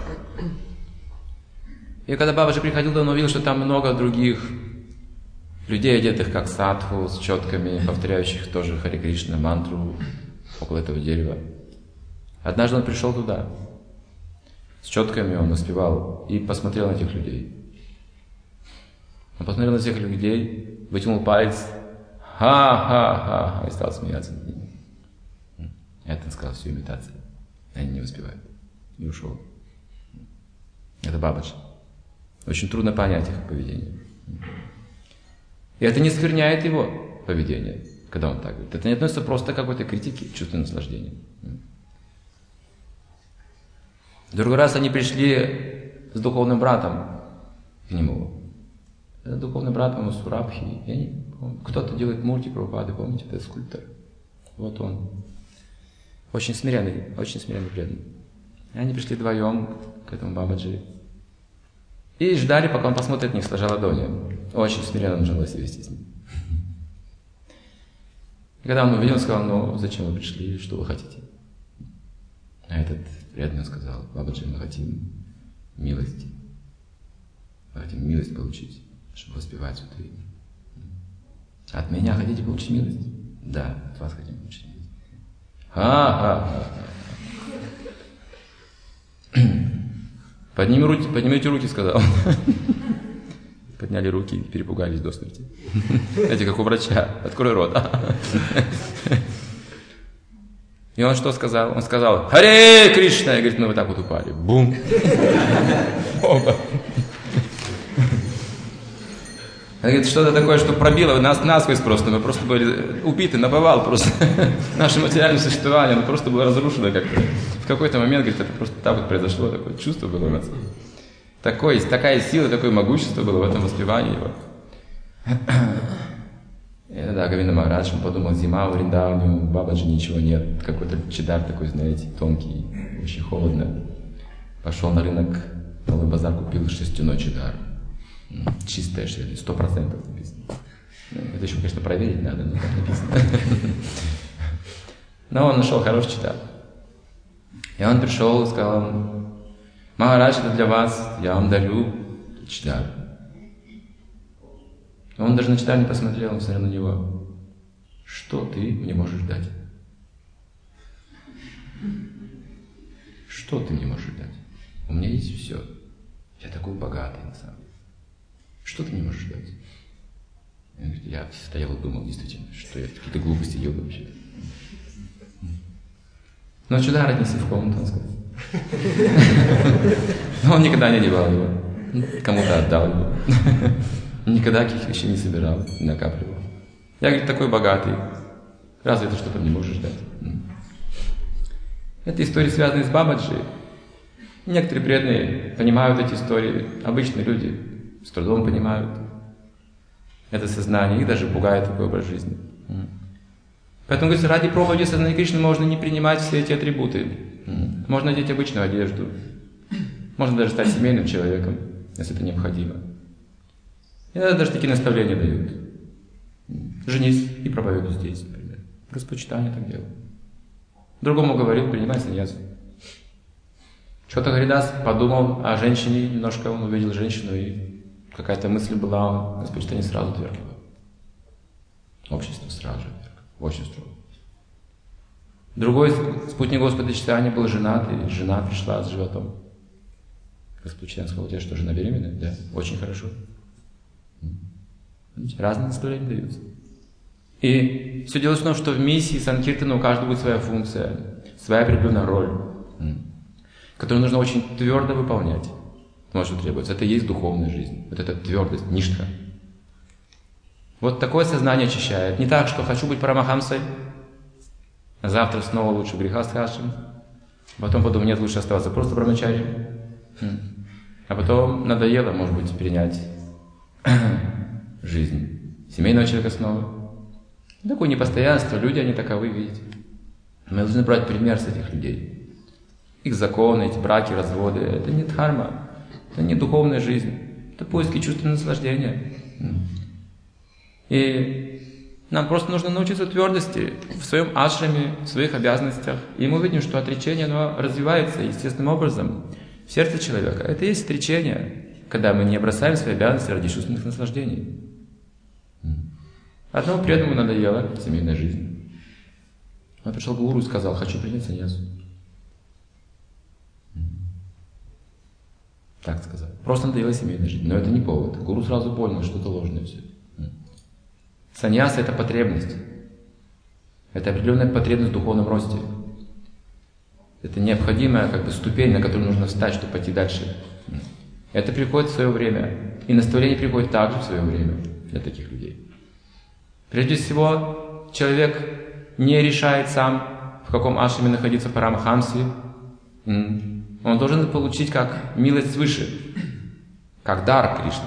И когда Бабаджи приходил, он увидел, что там много других людей, одетых как садху, с четками, повторяющих тоже Харе Кришна, мантру около этого дерева. Однажды он пришел туда. С четками он воспевал и посмотрел на этих людей. Он посмотрел на всех людей, вытянул палец, ха-ха-ха, и стал смеяться над ними. Это он сказал, все имитация. Они не воспевают. И ушел. Это Бабаджи. Очень трудно понять их поведение. И это не скверняет его поведение, когда он так говорит. Это не относится просто к какой-то критике, чувству наслаждения. В другой раз они пришли с духовным братом к нему. Это духовный брат, по-моему, Сурабхи. Я не помню. Кто-то делает мурти Прабхупады, помните, это скульптор. Вот он. Очень смиренный, очень смиренный преданный. И они пришли вдвоем к этому Бабаджи. И ждали, пока он посмотрит на них, сложа ладони. Очень смиренно он желал себя вести с ним. И когда он увидел, он сказал, ну, зачем вы пришли, что вы хотите? А этот преданный сказал, Бабаджи, мы хотим милости. Мы хотим милость получить, чтобы воспевать святые имя. От меня хотите получить милость? Да, от вас хотим получить милость. Ха-ха-ха. Подними руки, поднимите руки, сказал. Подняли руки и перепугались до смерти. Знаете, как у врача. Открой рот. И он что сказал? Он сказал, Харе Кришна! И говорит, мы вот так вот упали. Бум! Оба. Он говорит, что-то такое, что пробило нас насквозь просто. Мы просто были убиты, наповал просто. Наше материальное существование, оно просто было разрушено как-то. В какой-то момент, говорит, это просто так вот произошло, такое чувство было у нас. Такое, такая сила, такое могущество было в этом воспевании его. И тогда Говинда Махарадж, он подумал, зима в Вриндаване, у Бабаджи ничего нет. Какой-то чедар такой, знаете, тонкий, очень холодно. Пошел на рынок, новый базар, купил шестяной чедар. Чистая шерсть, сто процентов написано. Это еще, конечно, проверить надо, но так написано. Но он нашел хороший читатель. И он пришел и сказал: Махарадж, это для вас, я вам дарю читатель. Он даже на читателя не посмотрел, он смотрел на него. Что ты мне можешь дать? Что ты мне можешь дать? У меня есть все. Я такой богатый, на самом деле. Что ты мне можешь дать? Я стоял и думал, действительно, что я какие-то глупости делаю вообще. Но сюда отнеси в комнату, он сказал. Но он никогда не одевал его. Кому-то отдал его. Никогда каких вещей не собирал, не накапливал. Я, говорит, такой богатый. Разве ты что-то мне можешь дать? Это истории, связанные с Бабаджи. Некоторые преданные понимают эти истории. Обычные люди с трудом понимают это сознание. Их даже пугает такой образ жизни. Поэтому, говорится, ради проповеди сознания Кришны можно не принимать все эти атрибуты. Можно одеть обычную одежду. Можно даже стать семейным человеком, если это необходимо. Иногда даже такие наставления дают. Женись и проповедуй здесь, например. Господь Чайтанья так делал. Другому говорил: принимай саньясу. Что-то Харидас подумал о женщине, немножко он увидел женщину, и какая-то мысль была, Господь Чайтанья сразу отверг его. Общество сразу же отверг. Очень строго. Другой спутник Господа Чайтаньи был женат, и жена пришла с животом. Господь Чайтанья сказал: у тебя что, жена беременная? Да, очень хорошо. Разные наставления даются. И все дело в том, что в миссии Санкиртана у каждого будет своя функция, своя определенная роль, которую нужно очень твердо выполнять. Вот что требуется. Это и есть духовная жизнь. Вот эта твердость, ништха. Вот такое сознание очищает. Не так, что хочу быть парамахамсой, а завтра снова лучше греха схашем, потом подумаю, нет, лучше оставаться просто брамачарием, а потом надоело, может быть, принять жизнь семейного человека снова. Такое непостоянство, люди, они таковы, видите. Мы должны брать пример с этих людей. Их законы, эти браки, разводы, это не дхарма, это не духовная жизнь, это поиски чувственного наслаждения. И нам просто нужно научиться твердости в своем ашраме, в своих обязанностях. И мы видим, что отречение, оно развивается естественным образом в сердце человека. Это и есть отречение, когда мы не бросаем свои обязанности ради чувственных наслаждений. Одному преданному надоела семейная жизнь. Он пришел к гуру и сказал: хочу принять саньясу. Так сказал. Просто надоела семейная жизнь. Но это не повод. Гуру сразу понял, что это ложное все. Саньяса — это потребность. Это определенная потребность в духовном росте. Это необходимая как бы ступень, на которую нужно встать, чтобы пойти дальше. Это приходит в свое время. И наставление приходит также в свое время для таких людей. Прежде всего, человек не решает сам, в каком ашраме находиться парамахамси. Он должен получить как милость свыше, как дар Кришны.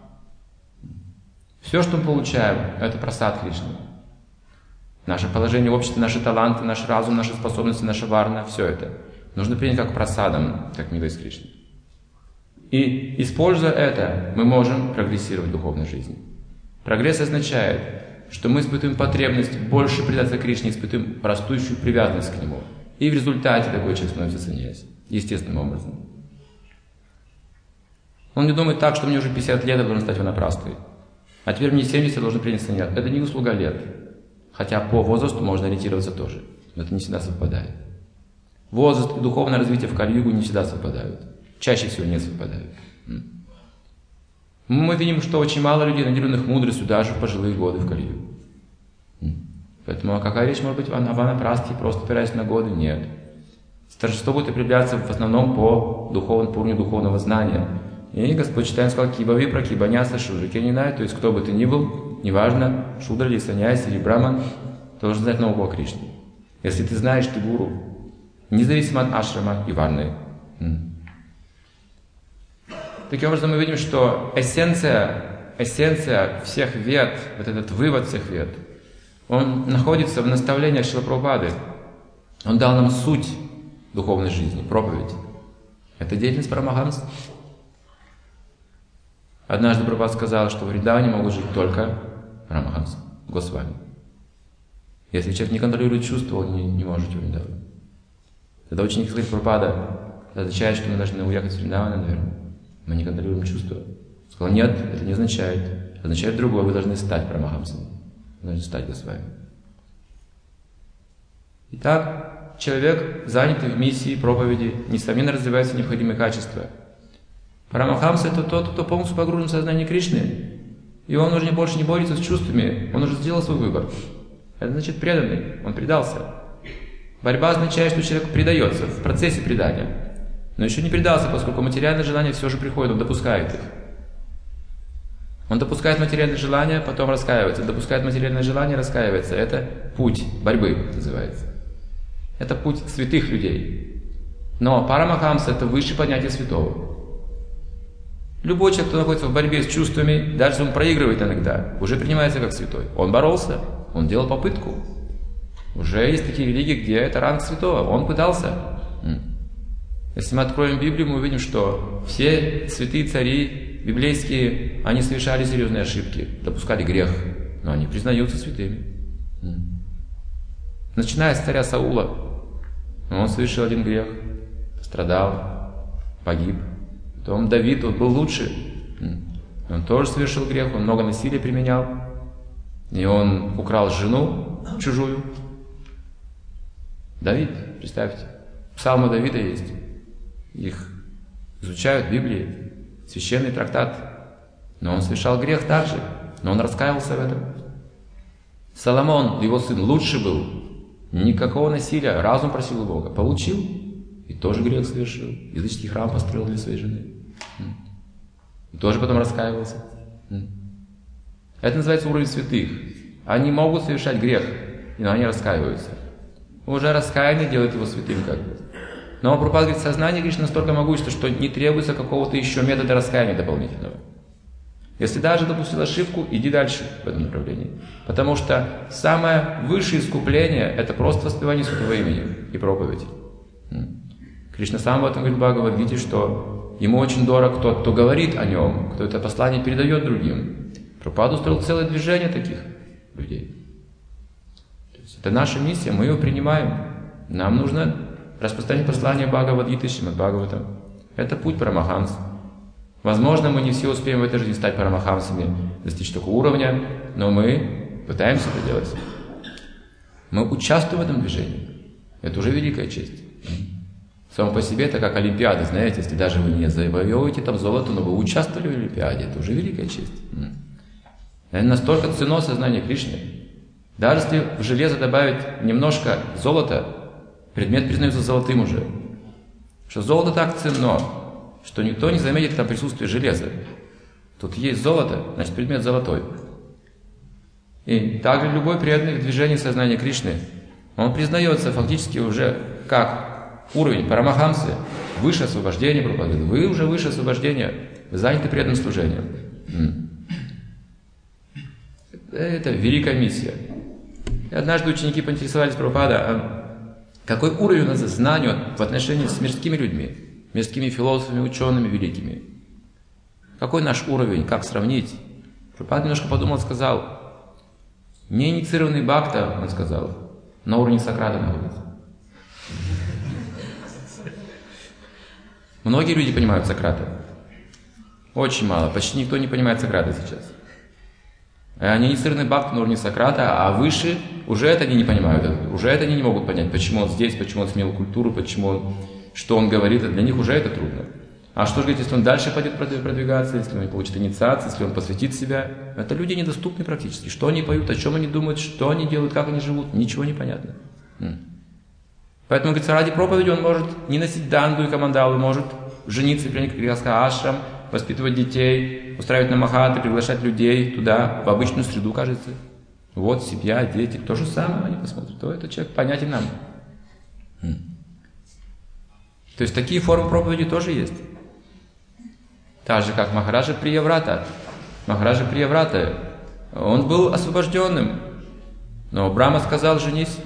Все, что мы получаем, это прасад Кришны. Наше положение в обществе, наши таланты, наш разум, наши способности, наша варна, все это нужно принять как прасадом, как милость Кришны. И, используя это, мы можем прогрессировать в духовной жизни. Прогресс означает, что мы испытываем потребность больше предаться Кришне, испытываем растущую привязанность к Нему. И в результате такой человек становится саньяси, естественным образом. Он не думает так, что мне уже пятьдесят лет, я должен стать ванапрастой. А теперь мне семьдесят, я должен принять саньясу. Это не услуга лет. Хотя по возрасту можно ориентироваться тоже. Но это не всегда совпадает. Возраст и духовное развитие в Кали-югу не всегда совпадают. Чаще всего не совпадают. Мы видим, что очень мало людей, наделенных мудростью, даже в пожилые годы в Кали-югу. Поэтому какая речь может быть о ванапрастхе, просто опираясь на годы? Нет. Торжество будет определяться в основном по духовному, по уровню духовного знания. И Господь Чайтанья сказал: кибави пракибаняса шудра кенинай, то есть кто бы ты ни был, неважно, шудра или саньяси или браман, должен знать науку о Кришне. Если ты знаешь, ты гуру, независимо от ашрама и варны. Таким образом, мы видим, что эссенция, эссенция всех вед, вот этот вывод всех вед, он находится в наставлениях Шрилы Прабхупады. Он дал нам суть духовной жизни, проповедь. Это деятельность парамахамс. Однажды Прабхупада сказал, что в Вриндаване могут жить только Парамахамса Госвами. Если человек не контролирует чувства, он не, не может в Вриндаван. Тогда ученик сказал, Прабхупада, это означает, что мы должны уехать в Вриндаван, наверное. Мы не контролируем чувства. Сказал, нет, это не означает. Это означает другое, вы должны стать Парамахамсами. Вы должны стать Госвами. Итак, человек, занятый в миссии, проповеди, несомненно развивает все необходимые качества. Парамахамса — это тот, кто полностью погружен в сознание Кришны, и он уже больше не борется с чувствами, он уже сделал свой выбор. Это значит преданный, он предался. Борьба означает, что человек предается в процессе предания, но еще не предался, поскольку материальные желания все же приходят, он допускает их. Он допускает материальные желания, потом раскаивается, допускает материальные желания, раскаивается. Это путь борьбы называется. Это путь святых людей. Но Парамахамса — это высшее понятие святого. Любой человек, кто находится в борьбе с чувствами, даже если он проигрывает иногда, уже принимается как святой. Он боролся, он делал попытку. Уже есть такие религии, где это ранг святого. Он пытался. Если мы откроем Библию, мы увидим, что все святые цари библейские, они совершали серьезные ошибки, допускали грех, но они признаются святыми. Начиная с царя Саула, он совершил один грех, страдал, погиб. Потом Давид, он был лучше, он тоже совершил грех, он много насилия применял, и он украл жену чужую. Давид, представьте, псалмы Давида есть, их изучают в Библии, священный трактат, но он совершал грех также, но он раскаялся в этом. Соломон, его сын, лучше был, никакого насилия, разум просил у Бога, получил, и тоже грех совершил, языческий храм построил для своей жены. И тоже потом раскаивался. Это называется уровень святых. Они могут совершать грех, но они раскаиваются. Уже раскаяние делает его святым как бы. Но Прабхупада говорит, сознание Кришны настолько могущество, что не требуется какого-то еще метода раскаяния дополнительного. Если даже допустил ошибку, иди дальше в этом направлении. Потому что самое высшее искупление – это просто воспевание святого имени и проповедь. Кришна сам об этом говорит в Бхагавад-гите, что ему очень дорог тот, кто говорит о нем, кто это послание передает другим. Прабхупада устроил целое движение таких людей. То есть это наша миссия, мы ее принимаем. Нам нужно распространить послание Бхагавад-гиты, Шримад-Бхагаватам. Это путь Парамахамс. Возможно, мы не все успеем в этой жизни стать Парамахамсами, достичь такого уровня, но мы пытаемся это делать. Мы участвуем в этом движении. Это уже великая честь. Само по себе это как Олимпиада, знаете, если даже вы не завоевываете там золото, но вы участвовали в Олимпиаде, это уже великая честь. Это настолько ценно сознание Кришны. Даже если в железо добавить немножко золота, предмет признается золотым уже. Что золото так ценно, что никто не заметит там присутствие железа. Тут есть золото, значит предмет золотой. И также любой преданный в движении сознания Кришны, он признается фактически уже как уровень Парамахамсы, выше освобождения, Прабхупада. Вы уже выше освобождения, вы заняты преданным служением. Это великая миссия. И однажды ученики поинтересовались Прабхупада, а какой уровень у нас знания в отношении с мирскими людьми, мирскими философами, учеными великими. Какой наш уровень, как сравнить? Прабхупада немножко подумал, сказал, неинициированный бхакта, он сказал, на уровне Сократа находится. Многие люди понимают Сократа. Очень мало, почти никто не понимает Сократа сейчас. Они инициированный бхакта на уровне Сократа, а выше уже это они не понимают. Уже это они не могут понять, почему он здесь, почему он сменил культуру, почему он, что он говорит. Для них уже это трудно. А что же говорить, если он дальше пойдет продвигаться, если он не получит инициацию, если он посвятит себя? Это люди недоступны практически. Что они поют, о чем они думают, что они делают, как они живут, ничего не понятно. Поэтому, говорится, ради проповеди он может не носить данду и камандалу, может жениться, принять ашрам, воспитывать детей, устраивать намахаты, приглашать людей туда, в обычную среду, кажется. Вот семья, дети, то же самое они посмотрят. То этот человек понятен нам. То есть такие формы проповеди тоже есть. Так же, как Махараджа Прияврата. Махараджа Прияврата, он был освобожденным, но Брахма сказал, женись.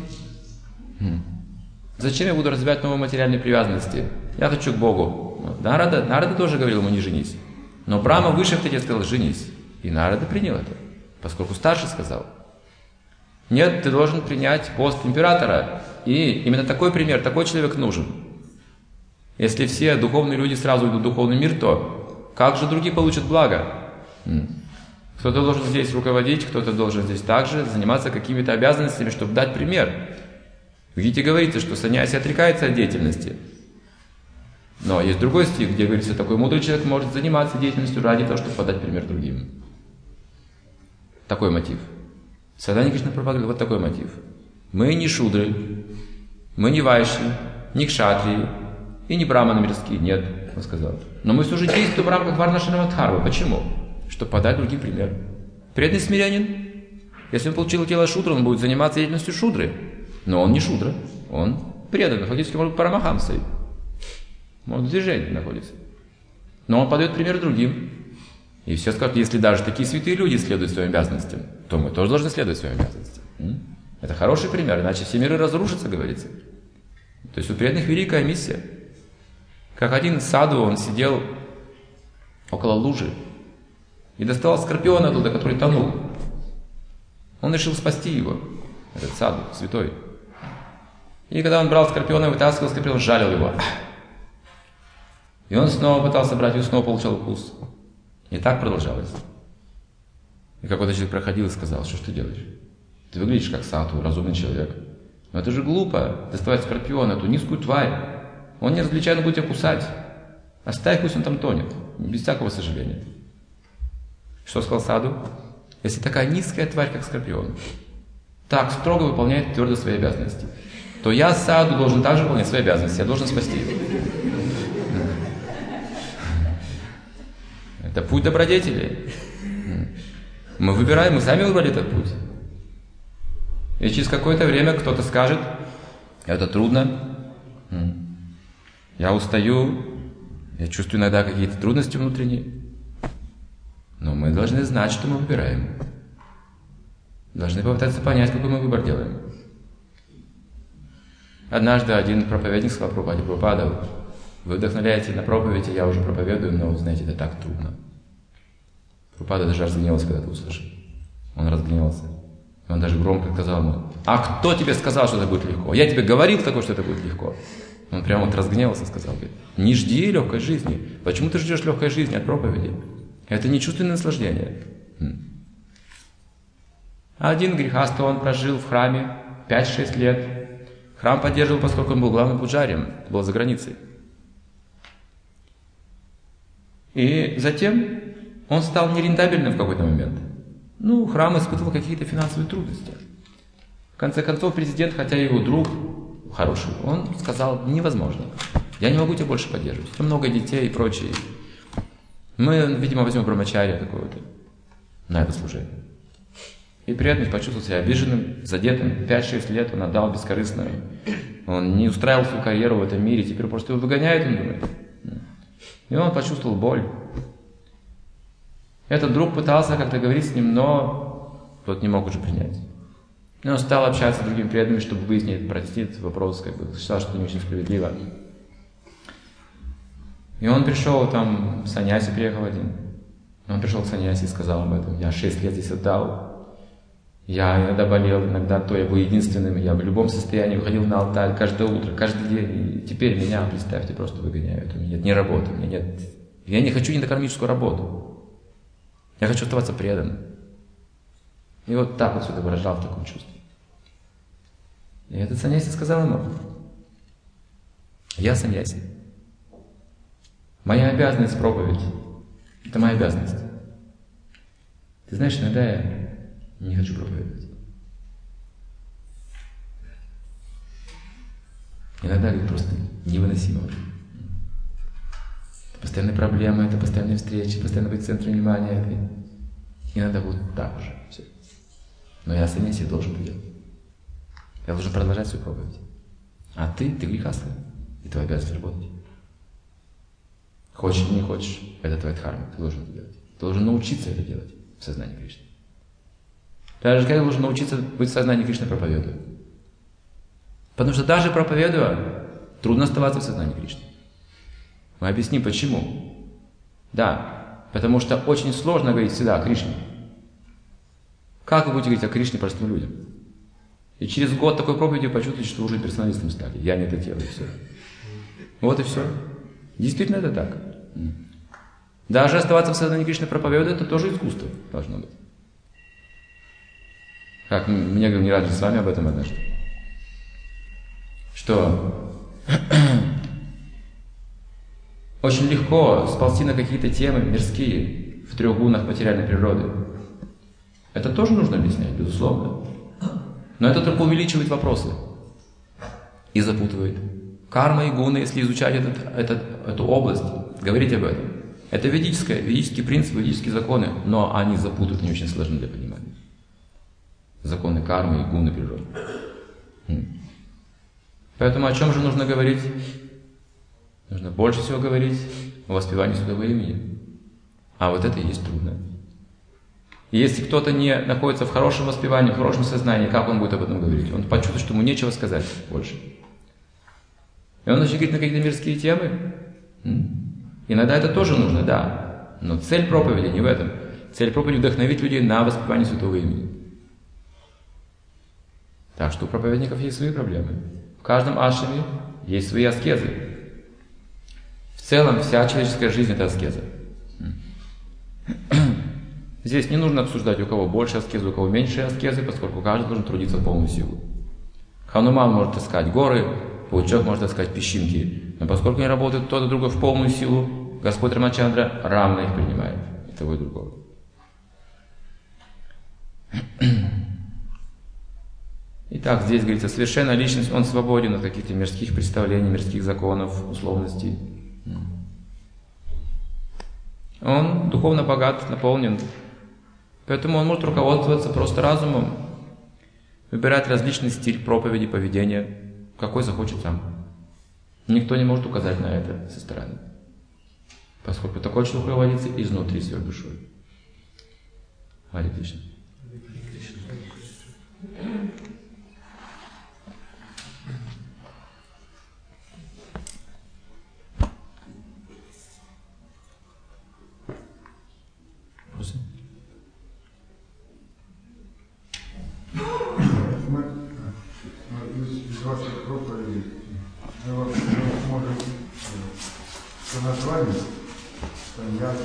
Зачем я буду развивать новые материальные привязанности? Я хочу к Богу. Нарада, Нарада тоже говорил ему, не женись. Но Брахма выше авторитет сказал, женись. И Нарада принял это. поскольку старший сказал. Нет, ты должен принять пост императора. И именно такой пример, такой человек нужен. Если все духовные люди сразу идут в духовный мир, то как же другие получат благо? Кто-то должен здесь руководить, кто-то должен здесь также заниматься какими-то обязанностями, чтобы дать пример. В Гите говорится, что саньяси отрекается от деятельности. Но есть другой стих, где говорится, такой мудрый человек может заниматься деятельностью ради того, чтобы подать пример другим. Такой мотив. Садхгуру Кришна Прабхупада вот такой мотив. Мы не шудры, мы не вайши, не кшатрии и не браманы мирские. Нет, он сказал. Но мы все же действуем в рамках варнашрама дхармы. Почему? Чтобы подать другим пример. Преданный смирянин, если он получил тело шудры, он будет заниматься деятельностью шудры. Но он не шудра, он преданный, фактически может быть парамахамсой. Он в движении находится. Но он подает пример другим. И все скажут, если даже такие святые люди следуют своим обязанностям, то мы тоже должны следовать своим обязанностям. Это хороший пример, иначе все миры разрушатся, говорится. То есть у преданных великая миссия. Как один саду, он сидел около лужи и достал скорпиона оттуда, который тонул. Он решил спасти его, этот саду, святой. И когда он брал скорпиона и вытаскивал скорпион, жалил его. И он снова пытался брать, и снова получал укус. И так продолжалось. И какой-то человек проходил и сказал, что ж ты делаешь? Ты выглядишь как сату, разумный человек. Но это же глупо, доставать скорпиона, эту низкую тварь. Он не различает, он будет тебя кусать. Оставь, пусть он там тонет, без всякого сожаления. Что сказал саду? Если такая низкая тварь, как скорпион, так строго выполняет твердо свои обязанности, то я, саду, должен также выполнять свои обязанности, я должен спасти его. Это путь добродетели. Мы выбираем, мы сами выбрали этот путь. И через какое-то время кто-то скажет, это трудно, я устаю, я чувствую иногда какие-то трудности внутренние. Но мы должны знать, что мы выбираем. Должны попытаться понять, какой мы выбор делаем. Однажды один проповедник сказал Прабхупаде: Прабхупада, вы вдохновляете на проповеди, я уже проповедую, но, знаете, это так трудно. Прабхупада даже разгневался, когда это услышал. Он разгневался. И он даже громко сказал ему: а кто тебе сказал, что это будет легко? Я тебе говорил такое, что это будет легко. Он прямо вот разгневался, сказал: не жди легкой жизни. Почему ты ждешь легкой жизни от проповеди? Это не чувственное наслаждение. Один грехаста, он прожил в храме пять-шесть лет. Храм поддерживал, поскольку он был главным пуджарием, был за границей. И затем он стал нерентабельным в какой-то момент. Ну, храм испытывал какие-то финансовые трудности. В конце концов, президент, хотя и его друг хороший, он сказал: невозможно. Я не могу тебя больше поддерживать. У много детей и прочее. Мы, видимо, возьмем брамачарья такого-то на это служение. И преданный почувствовал себя обиженным, задетым. пять-шесть лет он отдал бескорыстно. Он не устраивал свою карьеру в этом мире, теперь просто его выгоняют, он думает. И он почувствовал боль. Этот друг пытался как-то говорить с ним, но тот не мог уже принять. И он стал общаться с другими преданными, чтобы выяснить, простить вопрос, как бы считал, что это не очень справедливо. И он пришел, там саньяси приехал один. Он пришел к саньяси и сказал об этом: я шесть лет здесь отдал. Я иногда болел, иногда то я был единственным. Я в любом состоянии выходил на алтарь каждое утро, каждый день. И теперь меня, представьте, просто выгоняют. У меня нет ни работы, у меня нет... Я не хочу ни на кармическую работу. Я хочу оставаться преданным. И вот так вот сюда выражал в таком чувстве. И этот саньяси сказал ему: я саньяси. Моя обязанность проповедь. Это моя обязанность. Ты знаешь, иногда я не хочу проповедовать. Иногда, говорит, просто невыносимо уже. Это постоянные проблемы, это постоянные встречи, постоянно быть в центре внимания. Это... Иногда вот так уже. Все. Но я саньяси должен это делать. Я должен продолжать свою проповедь. А ты, ты грехаста. И твоя обязанность работать. Хочешь или не хочешь, это твоя дхарма, ты должен это делать. Ты должен научиться это делать в сознании Кришны. Даже когда ты должен научиться быть в сознании Кришны, проповедуя. Потому что даже проповедуя, трудно оставаться в сознании Кришны. Мы объясним, почему. Да, потому что очень сложно говорить всегда о Кришне. Как вы будете говорить о Кришне простым людям? И через год такой проповеди почувствуете, что вы уже персоналистом стали. Я не это делаю, все. Вот и все. Действительно это так. Даже оставаться в сознании Кришны проповедуя, это тоже искусство должно быть. Как мне говорили, не раз с вами об этом однажды. Что очень легко сползти на какие-то темы мирские в трех гунах материальной природы. Это тоже нужно объяснять, безусловно. Но это только увеличивает вопросы и запутывает. Карма и гуны, если изучать этот, этот, эту область, говорить об этом. Это ведическое, ведический принцип, ведические законы, но они запутают, они очень сложны для понимания. Законы кармы и гуны природы. Поэтому о чем же нужно говорить? Нужно больше всего говорить о воспевании святого имени. А вот это и есть трудно. И если кто-то не находится в хорошем воспевании, в хорошем сознании, как он будет об этом говорить? Он почувствует, что ему нечего сказать больше. И он начнет говорить на какие-то мирские темы. Иногда это тоже нужно, да. Но цель проповеди не в этом. Цель проповеди — вдохновить людей на воспевание святого имени. Так что у проповедников есть свои проблемы. В каждом ашраме есть свои аскезы. В целом вся человеческая жизнь — это аскеза. Здесь не нужно обсуждать, у кого больше аскезы, у кого меньше аскезы, поскольку каждый должен трудиться в полную силу. Хануман может таскать горы, паучок может таскать песчинки, но поскольку они работают тот и другой в полную силу, Господь Рамачандра равно их принимает, и того и другого. Итак, здесь говорится, совершенная личность, он свободен от каких-то мирских представлений, мирских законов, условностей. Он духовно богат, наполнен. Поэтому он может руководствоваться просто разумом, выбирать различный стиль проповеди, поведения, какой захочет сам. Никто не может указать на это со стороны, поскольку такой человек руководится изнутри своей душой. Харе Кришна. Из вашей проповеди мы можем по названию саньяси,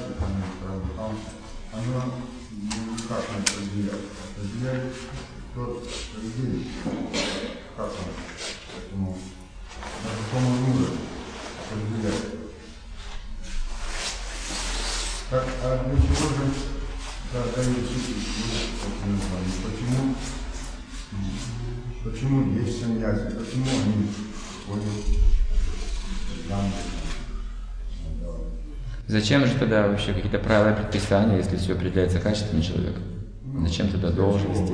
оно никак не определяет. Определяет тот людей, как он, поэтому на каком уровне определяет. Так, а для чего же дают это название? Почему? Почему есть саньяси? Почему они ходят там? Зачем же тогда вообще какие-то правила и предписания, если все определяется качеством человека? Ну, зачем тогда должности?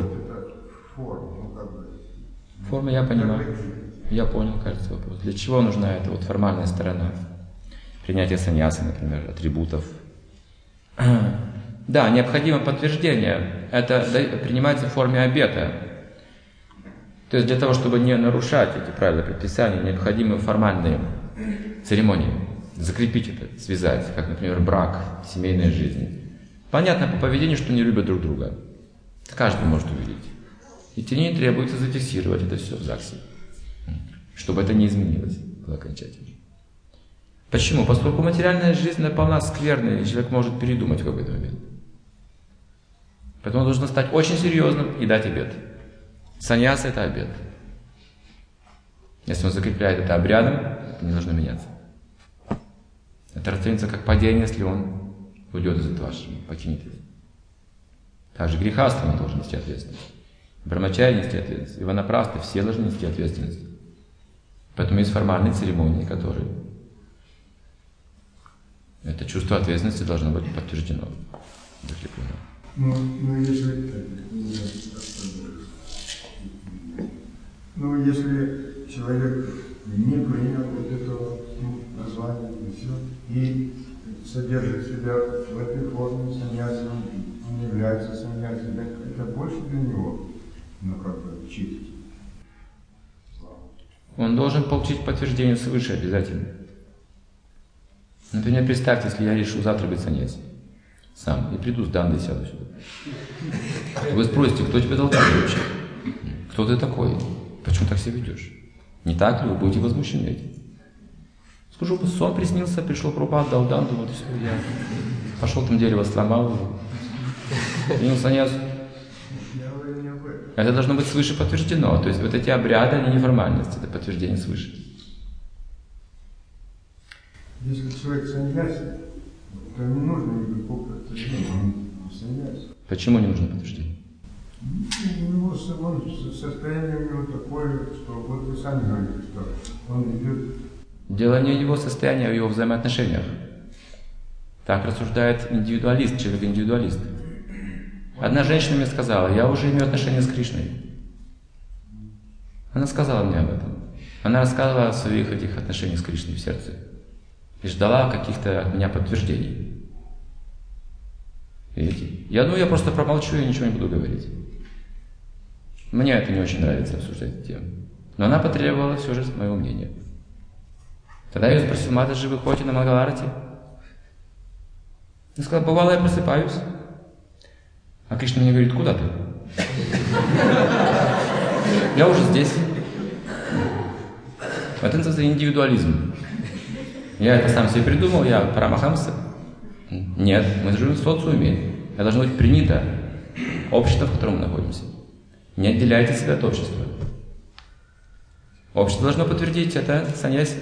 Форма, я понимаю. Я понял, кажется, вопрос. Для чего нужна эта вот формальная сторона? Принятие саньяса, например, атрибутов. Да, необходимо подтверждение. Это принимается в форме обета. То есть для того, чтобы не нарушать эти правила предписания, необходимы формальные церемонии. Закрепить это, связать, как, например, брак, семейная жизнь. Понятно по поведению, что не любят друг друга. Каждый может увидеть. И тени требуется зафиксировать это все в ЗАГСе, чтобы это не изменилось окончательно. Почему? Поскольку материальная жизнь наполна скверной, и человек может передумать в какой-то момент. Поэтому он должен стать очень серьезным и дать обет. Саньяса — это обет. Если он закрепляет это обрядом, это не должно меняться. Это расценится как падение, если он уйдет из этого ашрама, покинет его. Также грехастха он должен нести ответственность. Брамачари нести ответственность. И ванапрасты все должны нести ответственность. Поэтому есть формальные церемонии, которые это чувство ответственности должно быть подтверждено, закреплено. Ну, ну если, ну, если человек не принял вот этого названия и все, и содержит себя в этой форме саньяси, он является саньяси, это больше для него, ну, как бы, честь. Он должен получить подтверждение свыше обязательно. Например, представьте, если я решу завтра быть саньяси. Сам. И приду с Дандой и сяду сюда. Вы спросите, кто тебя дал Данду вообще? Кто ты такой? Почему так себя ведешь? Не так ли? Вы будете возмущены этим. Скажу, сон приснился, пришел Прабхупада, дал Данду, вот и все. Я пошел там дерево сломал, принял саньясу. Это должно быть свыше подтверждено. То есть вот эти обряды, они не формальность, это подтверждение свыше. Если человек саньяси, то не нужно никакого подтверждения, он саньяси. Почему не нужно подтверждение? У него состояние у него такое, что вот вы сами говорите, что он идет. Дело не в его состоянии, а в его взаимоотношениях. Так рассуждает индивидуалист, человек-индивидуалист. Одна женщина мне сказала, я уже имею отношения с Кришной. Она сказала мне об этом. Она рассказывала о своих этих отношениях с Кришной в сердце. И ждала каких-то от меня подтверждений. Видите? Я, ну, я просто промолчу и ничего не буду говорить. Мне это не очень нравится обсуждать эту тему. Но она потребовала все же моего мнения. Тогда я ее спросил, Матаджи, вы ходите на Мангаларати? Я сказал, бывало, я просыпаюсь. А Кришна мне говорит, куда ты? Я уже здесь. Это называется индивидуализм. Я это сам себе придумал, я парамахамса. Нет, мы живем в социуме. Это должно быть принято. Общество, в котором мы находимся. Не отделяйте себя от общества. Общество должно подтвердить это саньяси.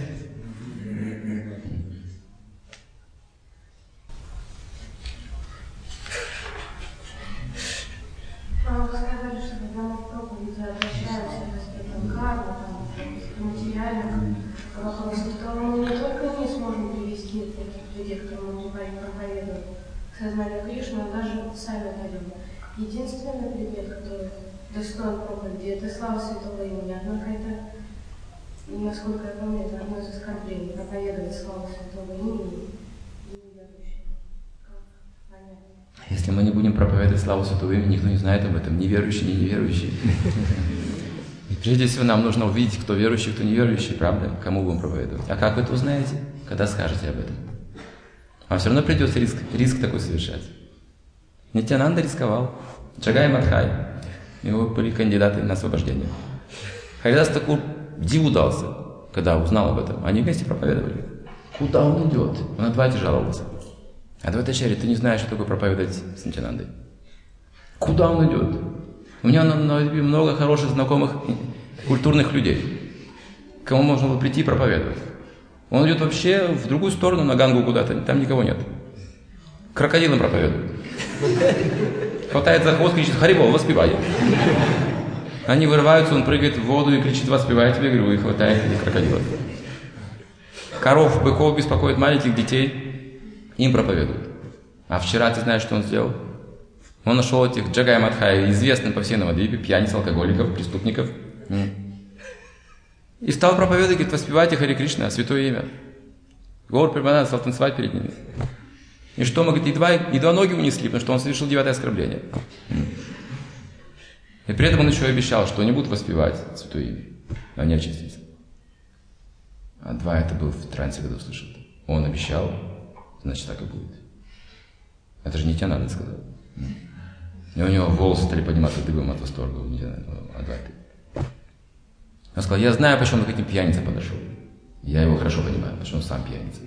Вы сказали, что когда мы в проповеди обращаемся к аспектам кармы, к материальным вопросам, то мы не только не сможем привести таких людей, которые мы проповедуем, к сознанию Кришны, а даже сами пойдем. Единственный предмет, который достоин проповеди, это слава святого имени. Однако это, насколько я помню, это одно из оскорблений, проповедовать славу святого имени и неверующим. Как понять? Если мы не будем проповедовать славу святого имени, никто не знает об этом, ни верующий, ни неверующий. И прежде всего нам нужно увидеть, кто верующий, кто неверующий, правда? Кому будем проповедовать. А как вы это узнаете? Когда скажете об этом. Вам все равно придется риск, риск такой совершать. Нитьянанда рисковал. Джагай Мадхай. Его были кандидаты на освобождение. Харидас Такур диву дался, когда узнал об этом. Они вместе проповедовали. Куда он идет? Он Адвайте жаловался. Адвайтачарья, ты не знаешь, что такое проповедовать с Нитьянандой. Куда он идет? У меня на, на много хороших знакомых культурных людей, к кому можно было прийти и проповедовать. Он идет вообще в другую сторону, на Гангу куда-то, там никого нет. Крокодилам проповедует. Хватает за хвост, кричит, Харибол, воспевай. Они вырываются, он прыгает в воду и кричит, воспевай, тебе говорю, и хватает этих крокодилов. Коров, быков беспокоит, маленьких детей, им проповедуют. А вчера ты знаешь, что он сделал? Он нашел этих Джагай Мадхай, известных по всей Навадвипе, пьяниц, алкоголиков, преступников. И стал проповедовать, говорит, воспевайте Хари Кришна, святое имя. Гаур Примананда стал танцевать перед ними. И что, мы, говорит, едва, едва ноги унесли, потому что он совершил девятое оскорбление. И при этом он еще обещал, что не будут воспевать святое имя. Но не очистился. А два это был в трансе, когда услышал. Он обещал, значит так и будет. Это же Нитьянанда сказал. И у него волосы стали подниматься дыбом от восторга. Он сказал, я знаю, почему он к этим пьяницам подошел. Я его хорошо понимаю, потому что он сам пьяница.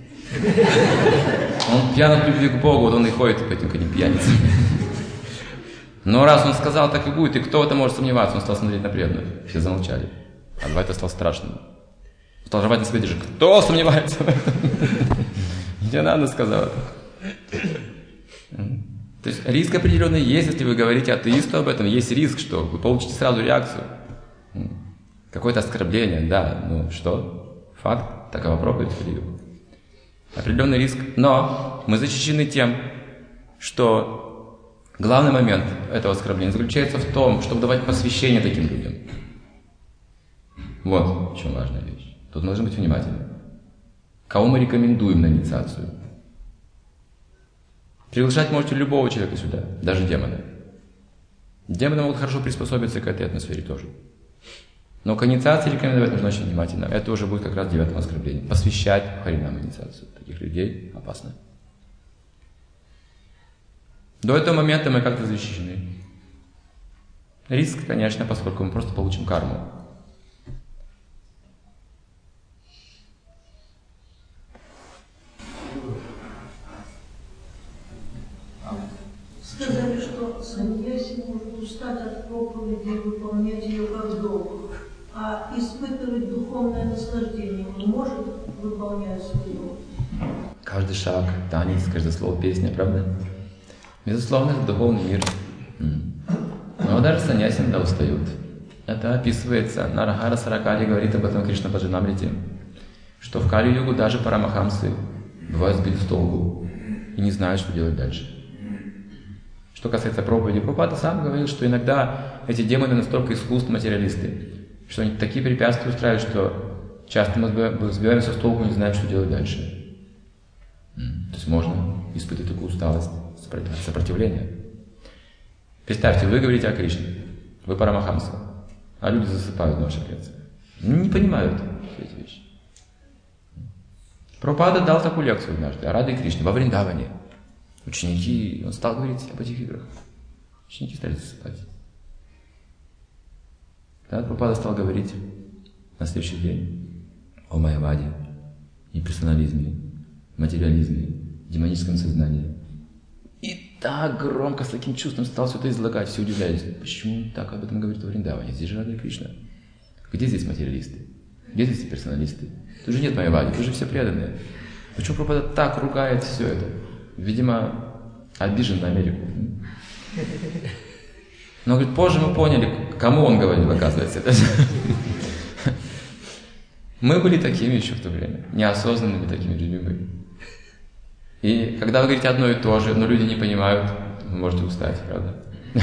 Он пьян от любви к Богу, вот он и ходит к этим, к этим пьяницам. Но раз он сказал, так и будет, и кто в этом может сомневаться, он стал смотреть на преданных. Все замолчали. Адвайта стал страшным. Стал рвать на себе держи. Кто сомневается в этом? Нитьянанда сказал это. То есть риск определенный есть, если вы говорите атеисту об этом, есть риск, что вы получите сразу реакцию. Какое-то оскорбление, да, ну что? Факт, такова проповедь Хари. Определенный риск, но мы защищены тем, что главный момент этого оскорбления заключается в том, чтобы давать посвящение таким людям. Вот в чем важная вещь. Тут нужно быть внимательным. Кого мы рекомендуем на инициацию? Приглашать можете любого человека сюда, даже демона. Демоны могут хорошо приспособиться к этой атмосфере тоже. Но к инициации рекомендовать нужно очень внимательно. Это уже будет как раз девятым оскорблением. Посвящать Харинам инициацию. Таких людей опасно. До этого момента мы как-то защищены. Риск, конечно, поскольку мы просто получим карму. Сказали, что саньяси может устать от проповеди и выполнять ее как долг, а испытывать духовное наслаждение он может, выполняя свой долг. Каждый шаг, танец, каждое слово, песня, правда? Безусловно, это духовный мир. Но даже саньяси иногда устают. Это описывается. Нарахара Саракали говорит об этом Кришна Баджанамрите, что в Кали-югу даже парамахамсы бывают сбиты с толку и не знают, что делать дальше. Что касается проповеди, Прабхупада сам говорил, что иногда эти демоны настолько искусны, материалисты, что они такие препятствия устраивают, что часто мы сбиваемся с толку и не знаем, что делать дальше. То есть можно испытать такую усталость, сопротивление. Представьте, вы говорите о Кришне, вы парамахамса, а люди засыпают на ваших лекциях. Не понимают все эти вещи. Прабхупада дал такую лекцию однажды о Раде Кришне во Вриндаване. Ученики, он стал говорить об этих играх. Ученики стали засыпать. Тогда Прабхупада стал говорить на следующий день о майяваде, неперсонализме, материализме, демоническом сознании. И так громко, с таким чувством стал все это излагать. Все удивлялись, почему так об этом говорит во Вриндаване? Здесь же Рада Кришна. Где здесь материалисты? Где здесь персоналисты? Тут же нет майявади, тут же все преданные. Почему Прабхупада так ругает все это? Видимо, обижен на Америку. Но, говорит, позже мы поняли, кому он говорил, оказывается. Мы были такими еще в то время, неосознанными такими людьми были. И когда вы говорите одно и то же, но люди не понимают, вы можете устать, правда?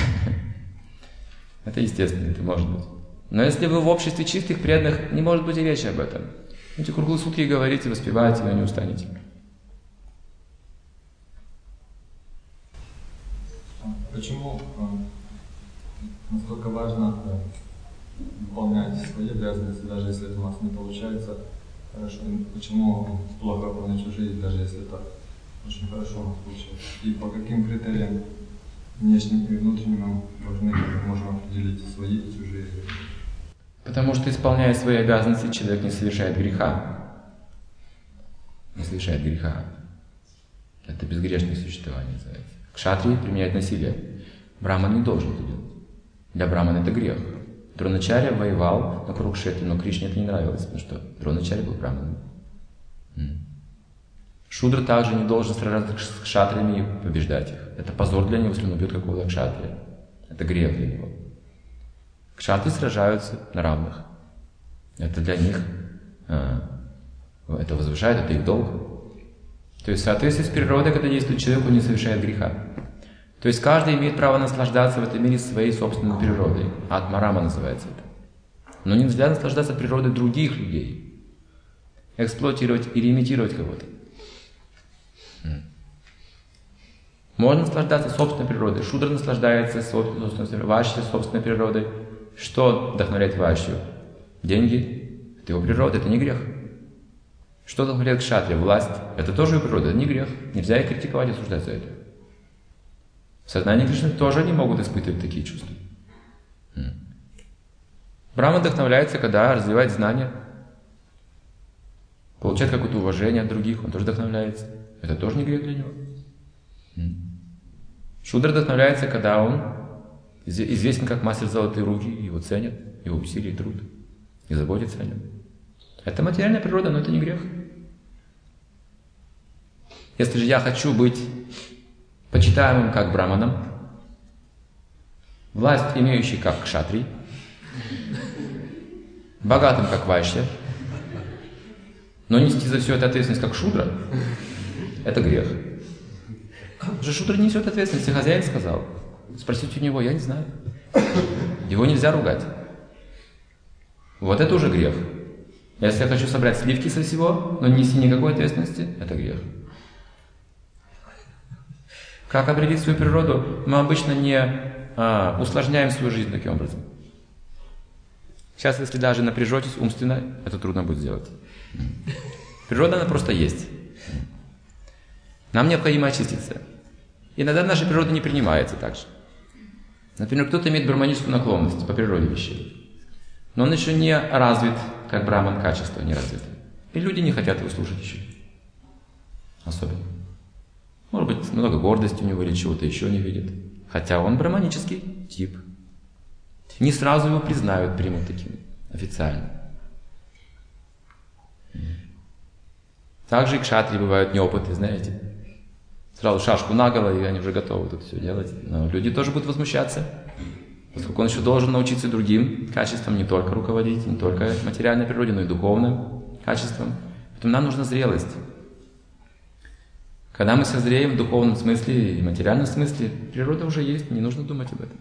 Это естественно, это может быть. Но если вы в обществе чистых, преданных, не может быть и речи об этом. Эти круглые сутки говорите, воспеваете, вы не устанете. Почему э, настолько важно э, выполнять свои обязанности, даже если это у нас не получается хорошо? Почему плохо выполнять чужие, даже если это очень хорошо у нас получается? И по каким критериям внешним и внутренним мы можем определить свои и чужие? Потому что, исполняя свои обязанности, человек не совершает греха. Не совершает греха. Это безгрешное существование называется. Кшатрии применяют насилие. Браман не должен это делать. Для брамана это грех. Дроначарья воевал на Курукшетре, но Кришне это не нравилось, потому что Дроначарья был браманом. Шудра также не должен сражаться с кшатриями и побеждать их. Это позор для него, если он убьет какого-то кшатрия. Это грех для него. Кшатрии сражаются на равных. Это для них, это возвышает, это их долг. То есть в соответствии с природой, когда действует человек, он не совершает греха. То есть каждый имеет право наслаждаться в этом мире своей собственной природой. Атмарама называется это. Но нельзя наслаждаться природой других людей. Эксплуатировать или имитировать кого-то. Можно наслаждаться собственной природой. Шудра наслаждается собственной природой. Вайшья собственной природой. Что вдохновляет Вайшью? Деньги. Это его природа, это не грех. Что вдохновляет кшатрия? Власть. Это тоже его природа, это не грех. Нельзя их критиковать и осуждать за это. В сознании Кришны тоже не могут испытывать такие чувства. Брахман вдохновляется, когда развивает знания, получает какое-то уважение от других, он тоже вдохновляется. Это тоже не грех для него. Шудра вдохновляется, когда он известен как мастер золотые руки, его ценят, его усилия и труд, и заботятся о нем. Это материальная природа, но это не грех. Если же я хочу быть почитаемым как браманом, власть имеющий как кшатрий, богатым как вайшья, но нести за все это ответственность как шудра, это грех. Потому что шудра несет ответственность, и хозяин сказал. Спросите у него, я не знаю. Его нельзя ругать. Вот это уже грех. Если я хочу собрать сливки со всего, но не нести никакой ответственности, это грех. Как определить свою природу? Мы обычно не а, усложняем свою жизнь таким образом. Сейчас, если даже напряжетесь умственно, это трудно будет сделать. Природа, она просто есть. Нам необходимо очиститься. Иногда наша природа не принимается так же. Например, кто-то имеет браманическую наклонность по природе вещей, но он еще не развит, как браман, качество не развито. И люди не хотят его слушать еще. Особенно. Может быть, много гордости у него или чего-то еще не видит. Хотя он браманический тип. Не сразу его признают, примут таким официально. Также и кшатрии бывают неопытные, знаете. Сразу шашку наголо, и они уже готовы тут все делать. Но люди тоже будут возмущаться, поскольку он еще должен научиться другим качествам, не только руководить, не только материальной природе, но и духовным качествам. Поэтому нам нужна зрелость. Когда мы созреем в духовном смысле и материальном смысле, природа уже есть, не нужно думать об этом.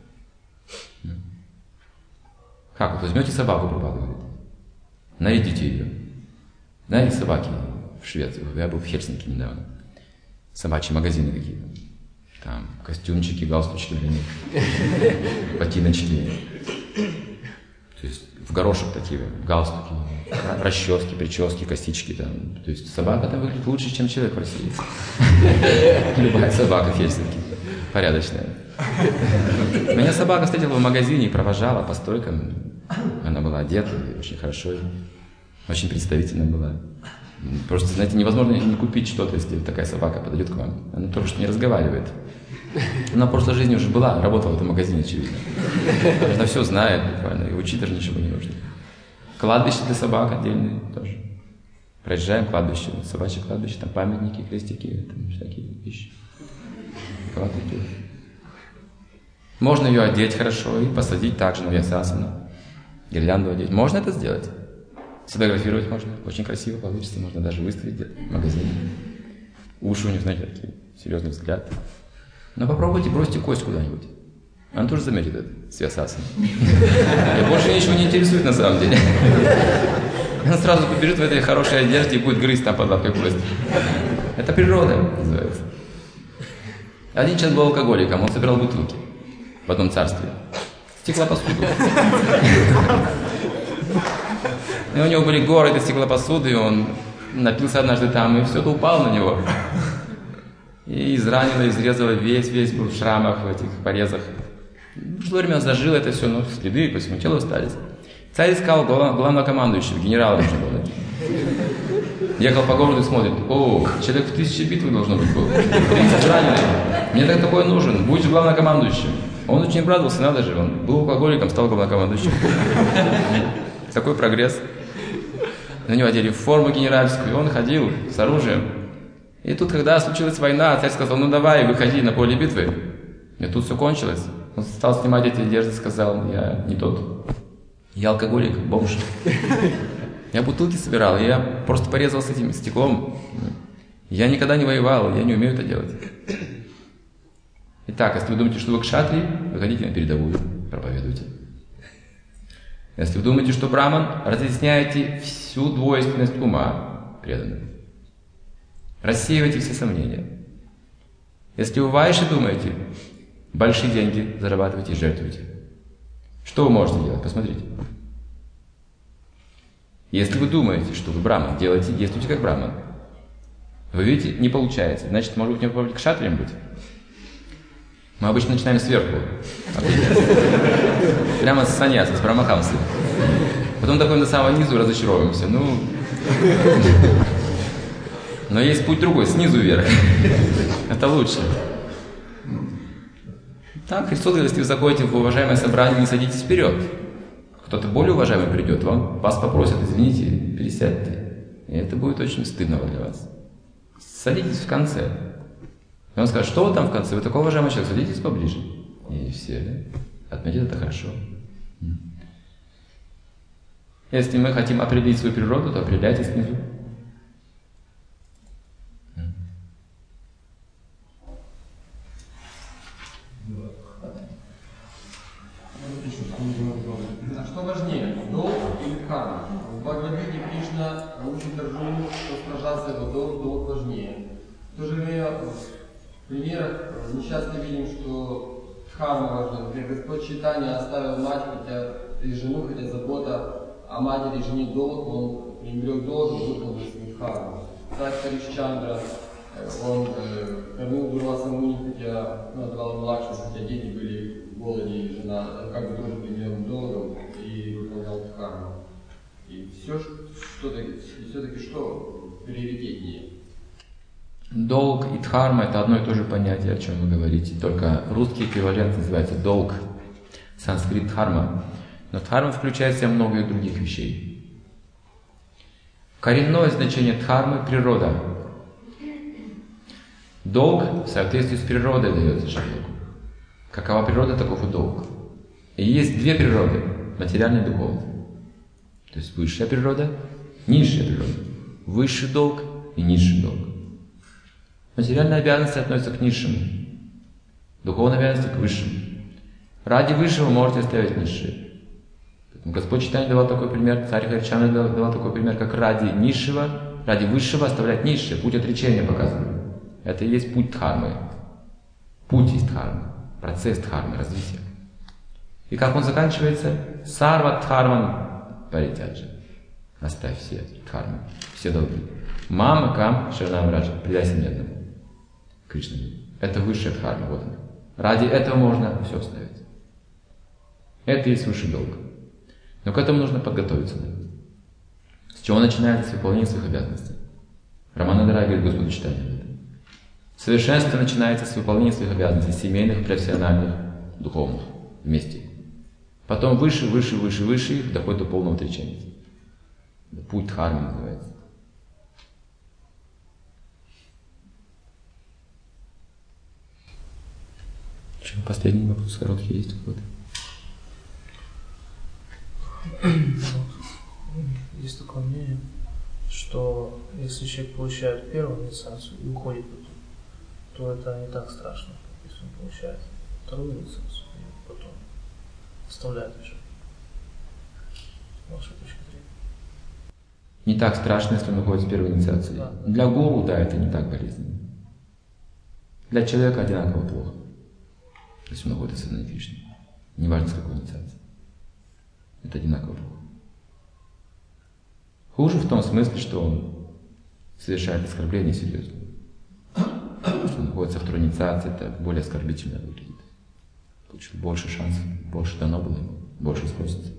Как вот возьмете собаку, Прабхупада говорит, нарядите ее. Знаете, собаки в Швеции, я был в Хельсинки недавно, собачьи магазины какие-то, там костюмчики, галстучки для них, ботиночки, то есть в горошек такие, галстуки, расчески, прически, косички там, то есть собака там выглядит лучше, чем человек в России. Любая собака в Хельсинки, порядочная. Меня собака встретила в магазине и провожала по стойкам. Она была одета очень хорошо, очень представительна была. Просто, знаете, невозможно не купить что-то, если такая собака подойдет к вам. Она только что не разговаривает. Она в прошлой жизни уже была, работала в этом магазине, очевидно. Она все знает буквально, и учить даже ничего не нужно. Кладбище для собак отдельное тоже. Проезжаем кладбище, собачье кладбище, там памятники, крестики, там всякие вещи. Кладбище. Можно ее одеть хорошо и посадить также на вьясасану. Гирлянду одеть. Можно это сделать. Сфотографировать можно. Очень красиво получится. Можно даже выставить где-то в магазине. Уши у них, знаете, такие, серьезный взгляд. Но попробуйте, бросьте кость куда-нибудь. Она тоже заметит это, с вьясасаной. И больше ничего не интересует на самом деле. Она сразу побежит в этой хорошей одежде и будет грызть там под лапкой кость. Это природа называется. Один человек был алкоголиком, он собирал бутылки в одном царстве. Стеклопосуду. И у него были горы этой стеклопосуды, и он напился однажды там, и все это упало на него. И изранило, изрезало весь, весь был в шрамах, в этих порезах. Пришло время, он зажил это все, но следы по всему телу остались. Царь искал главнокомандующего, генерала нужно было. Ехал по городу и смотрит, о, человек в тысячи битвы должно быть был. тридцать раненый. Мне так такой нужен, будешь главнокомандующим. Он очень обрадовался, надо же, он был алкоголиком, стал главнокомандующим. Такой прогресс. На него одели форму генеральскую, и он ходил с оружием. И тут, когда случилась война, царь сказал, ну давай, выходи на поле битвы. И тут все кончилось. Он стал снимать эти одежды, сказал, я не тот. Я алкоголик, бомж. Я бутылки собирал, я просто порезал с этим стеклом. Я никогда не воевал, я не умею это делать. Итак, если вы думаете, что вы кшатри, выходите на передовую, проповедуйте. Если вы думаете, что браман, разъясняйте всю двойственность ума преданным. Рассеивайте все сомнения. Если вы вайши думаете, большие деньги зарабатывайте и жертвуйте. Что вы можете делать? Посмотрите. Если вы думаете, что вы браман, делайте, действуйте как браман. Вы видите, не получается. Значит, может быть, не попробовать кшатрием быть? Мы обычно начинаем сверху. Прямо с саньяса, с брамахамсы. Потом такой до самого низу разочаровываемся. Ну, но есть путь другой, снизу вверх. Это лучше. Так, Христос говорит, если вы заходите в уважаемое собрание, не садитесь вперед. Кто-то более уважаемый придет, вам, вас попросят, извините, пересядьте. И это будет очень стыдно для вас. Садитесь в конце. И он скажет, что вы там в конце? Вы такой уважаемый человек, садитесь поближе. И все, да? Отметить это хорошо. Если мы хотим определить свою природу, то определяйте снизу. А что важнее, долг или карма? В Бхагавад-гите Кришна учит Арджуну, что сражаться его долг, долг важнее. В то же время в примерах мы часто видим, что карма важна. Например, Господь Чайтанья оставил мать хотя, и жену, хотя забота о матери и жене долг, он пренебрег должен выполнить свою карму. Царь Харишчандра он э, кормил Дурваса Муни, хотя ну, отдавал ему лакшми, хотя дети были в голоде, и жена как бы тоже примерным долгом и выполнял дхарму. И все, что-таки, все-таки что приоритетнее? Долг и дхарма — это одно и то же понятие, о чем вы говорите, только русский эквивалент называется долг, санскрит дхарма. Но дхарма включает в себя много других вещей. Коренное значение дхармы — природа. Долг в соответствии с природой дается человеку. Какова природа, таков и долг. И есть две природы — материальная и духовная. То есть высшая природа, низшая природа. Высший долг и низший долг. Материальные обязанности относятся к низшему, духовные обязанности к высшему. Ради высшего можете оставить низшее. Поэтому Господь Чайтанья давал такой пример, царь Харичандра давал, давал такой пример, как ради низшего, ради высшего оставлять низшее. Путь отречения показан. Это и есть путь дхармы. Путь есть дхармы, процесс дхармы, развития. И как он заканчивается? Сарва дхарман паритяджа. Оставь все дхармы, все долги. Мама кам шаранам раджа. Предайся мне одному. Кришна. Это высшая дхарма. Вот она. Ради этого можно все оставить. Это и есть высший долг. Но к этому нужно подготовиться. С чего начинается выполнение своих обязанностей? Раманандарай говорит Господу Чайтанье. Совершенство начинается с выполнения своих обязанностей, семейных, профессиональных, духовных, вместе. Потом выше, выше, выше, выше их доходит до полного отречения. Путь дхармы называется. Еще последний вопрос, короткий есть какой-то? Есть такое мнение, что если человек получает первую инициацию и уходит потом, то это не так страшно, как если он получает вторую инициацию и потом оставляет уже. Ваша точка зрения. Не так страшно, если он уходит с первой инициации. Да. Для гуру, да, это не так болезненно. Для человека одинаково плохо. То есть он уходит из сознания Кришны. Неважно, с какой инициации. Это одинаково плохо. Хуже в том смысле, что он совершает оскорбление серьезно. Что он находится во второй инициации, это более оскорбительно выглядит. Получил больше шансов, больше дано было ему, больше спросится.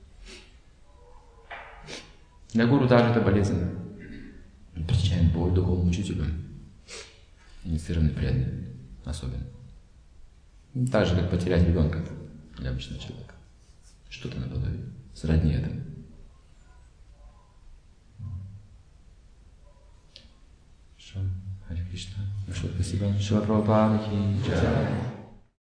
Для гуру также это болезненно. Он причиняет боль духовному учителю. Инициированный преданный особенно. Так же, как потерять ребенка для обычного человека. Что-то на голове, сродни этому. Харе Кришна. Ну что, спасибо. Шила Прабхупада ки джай.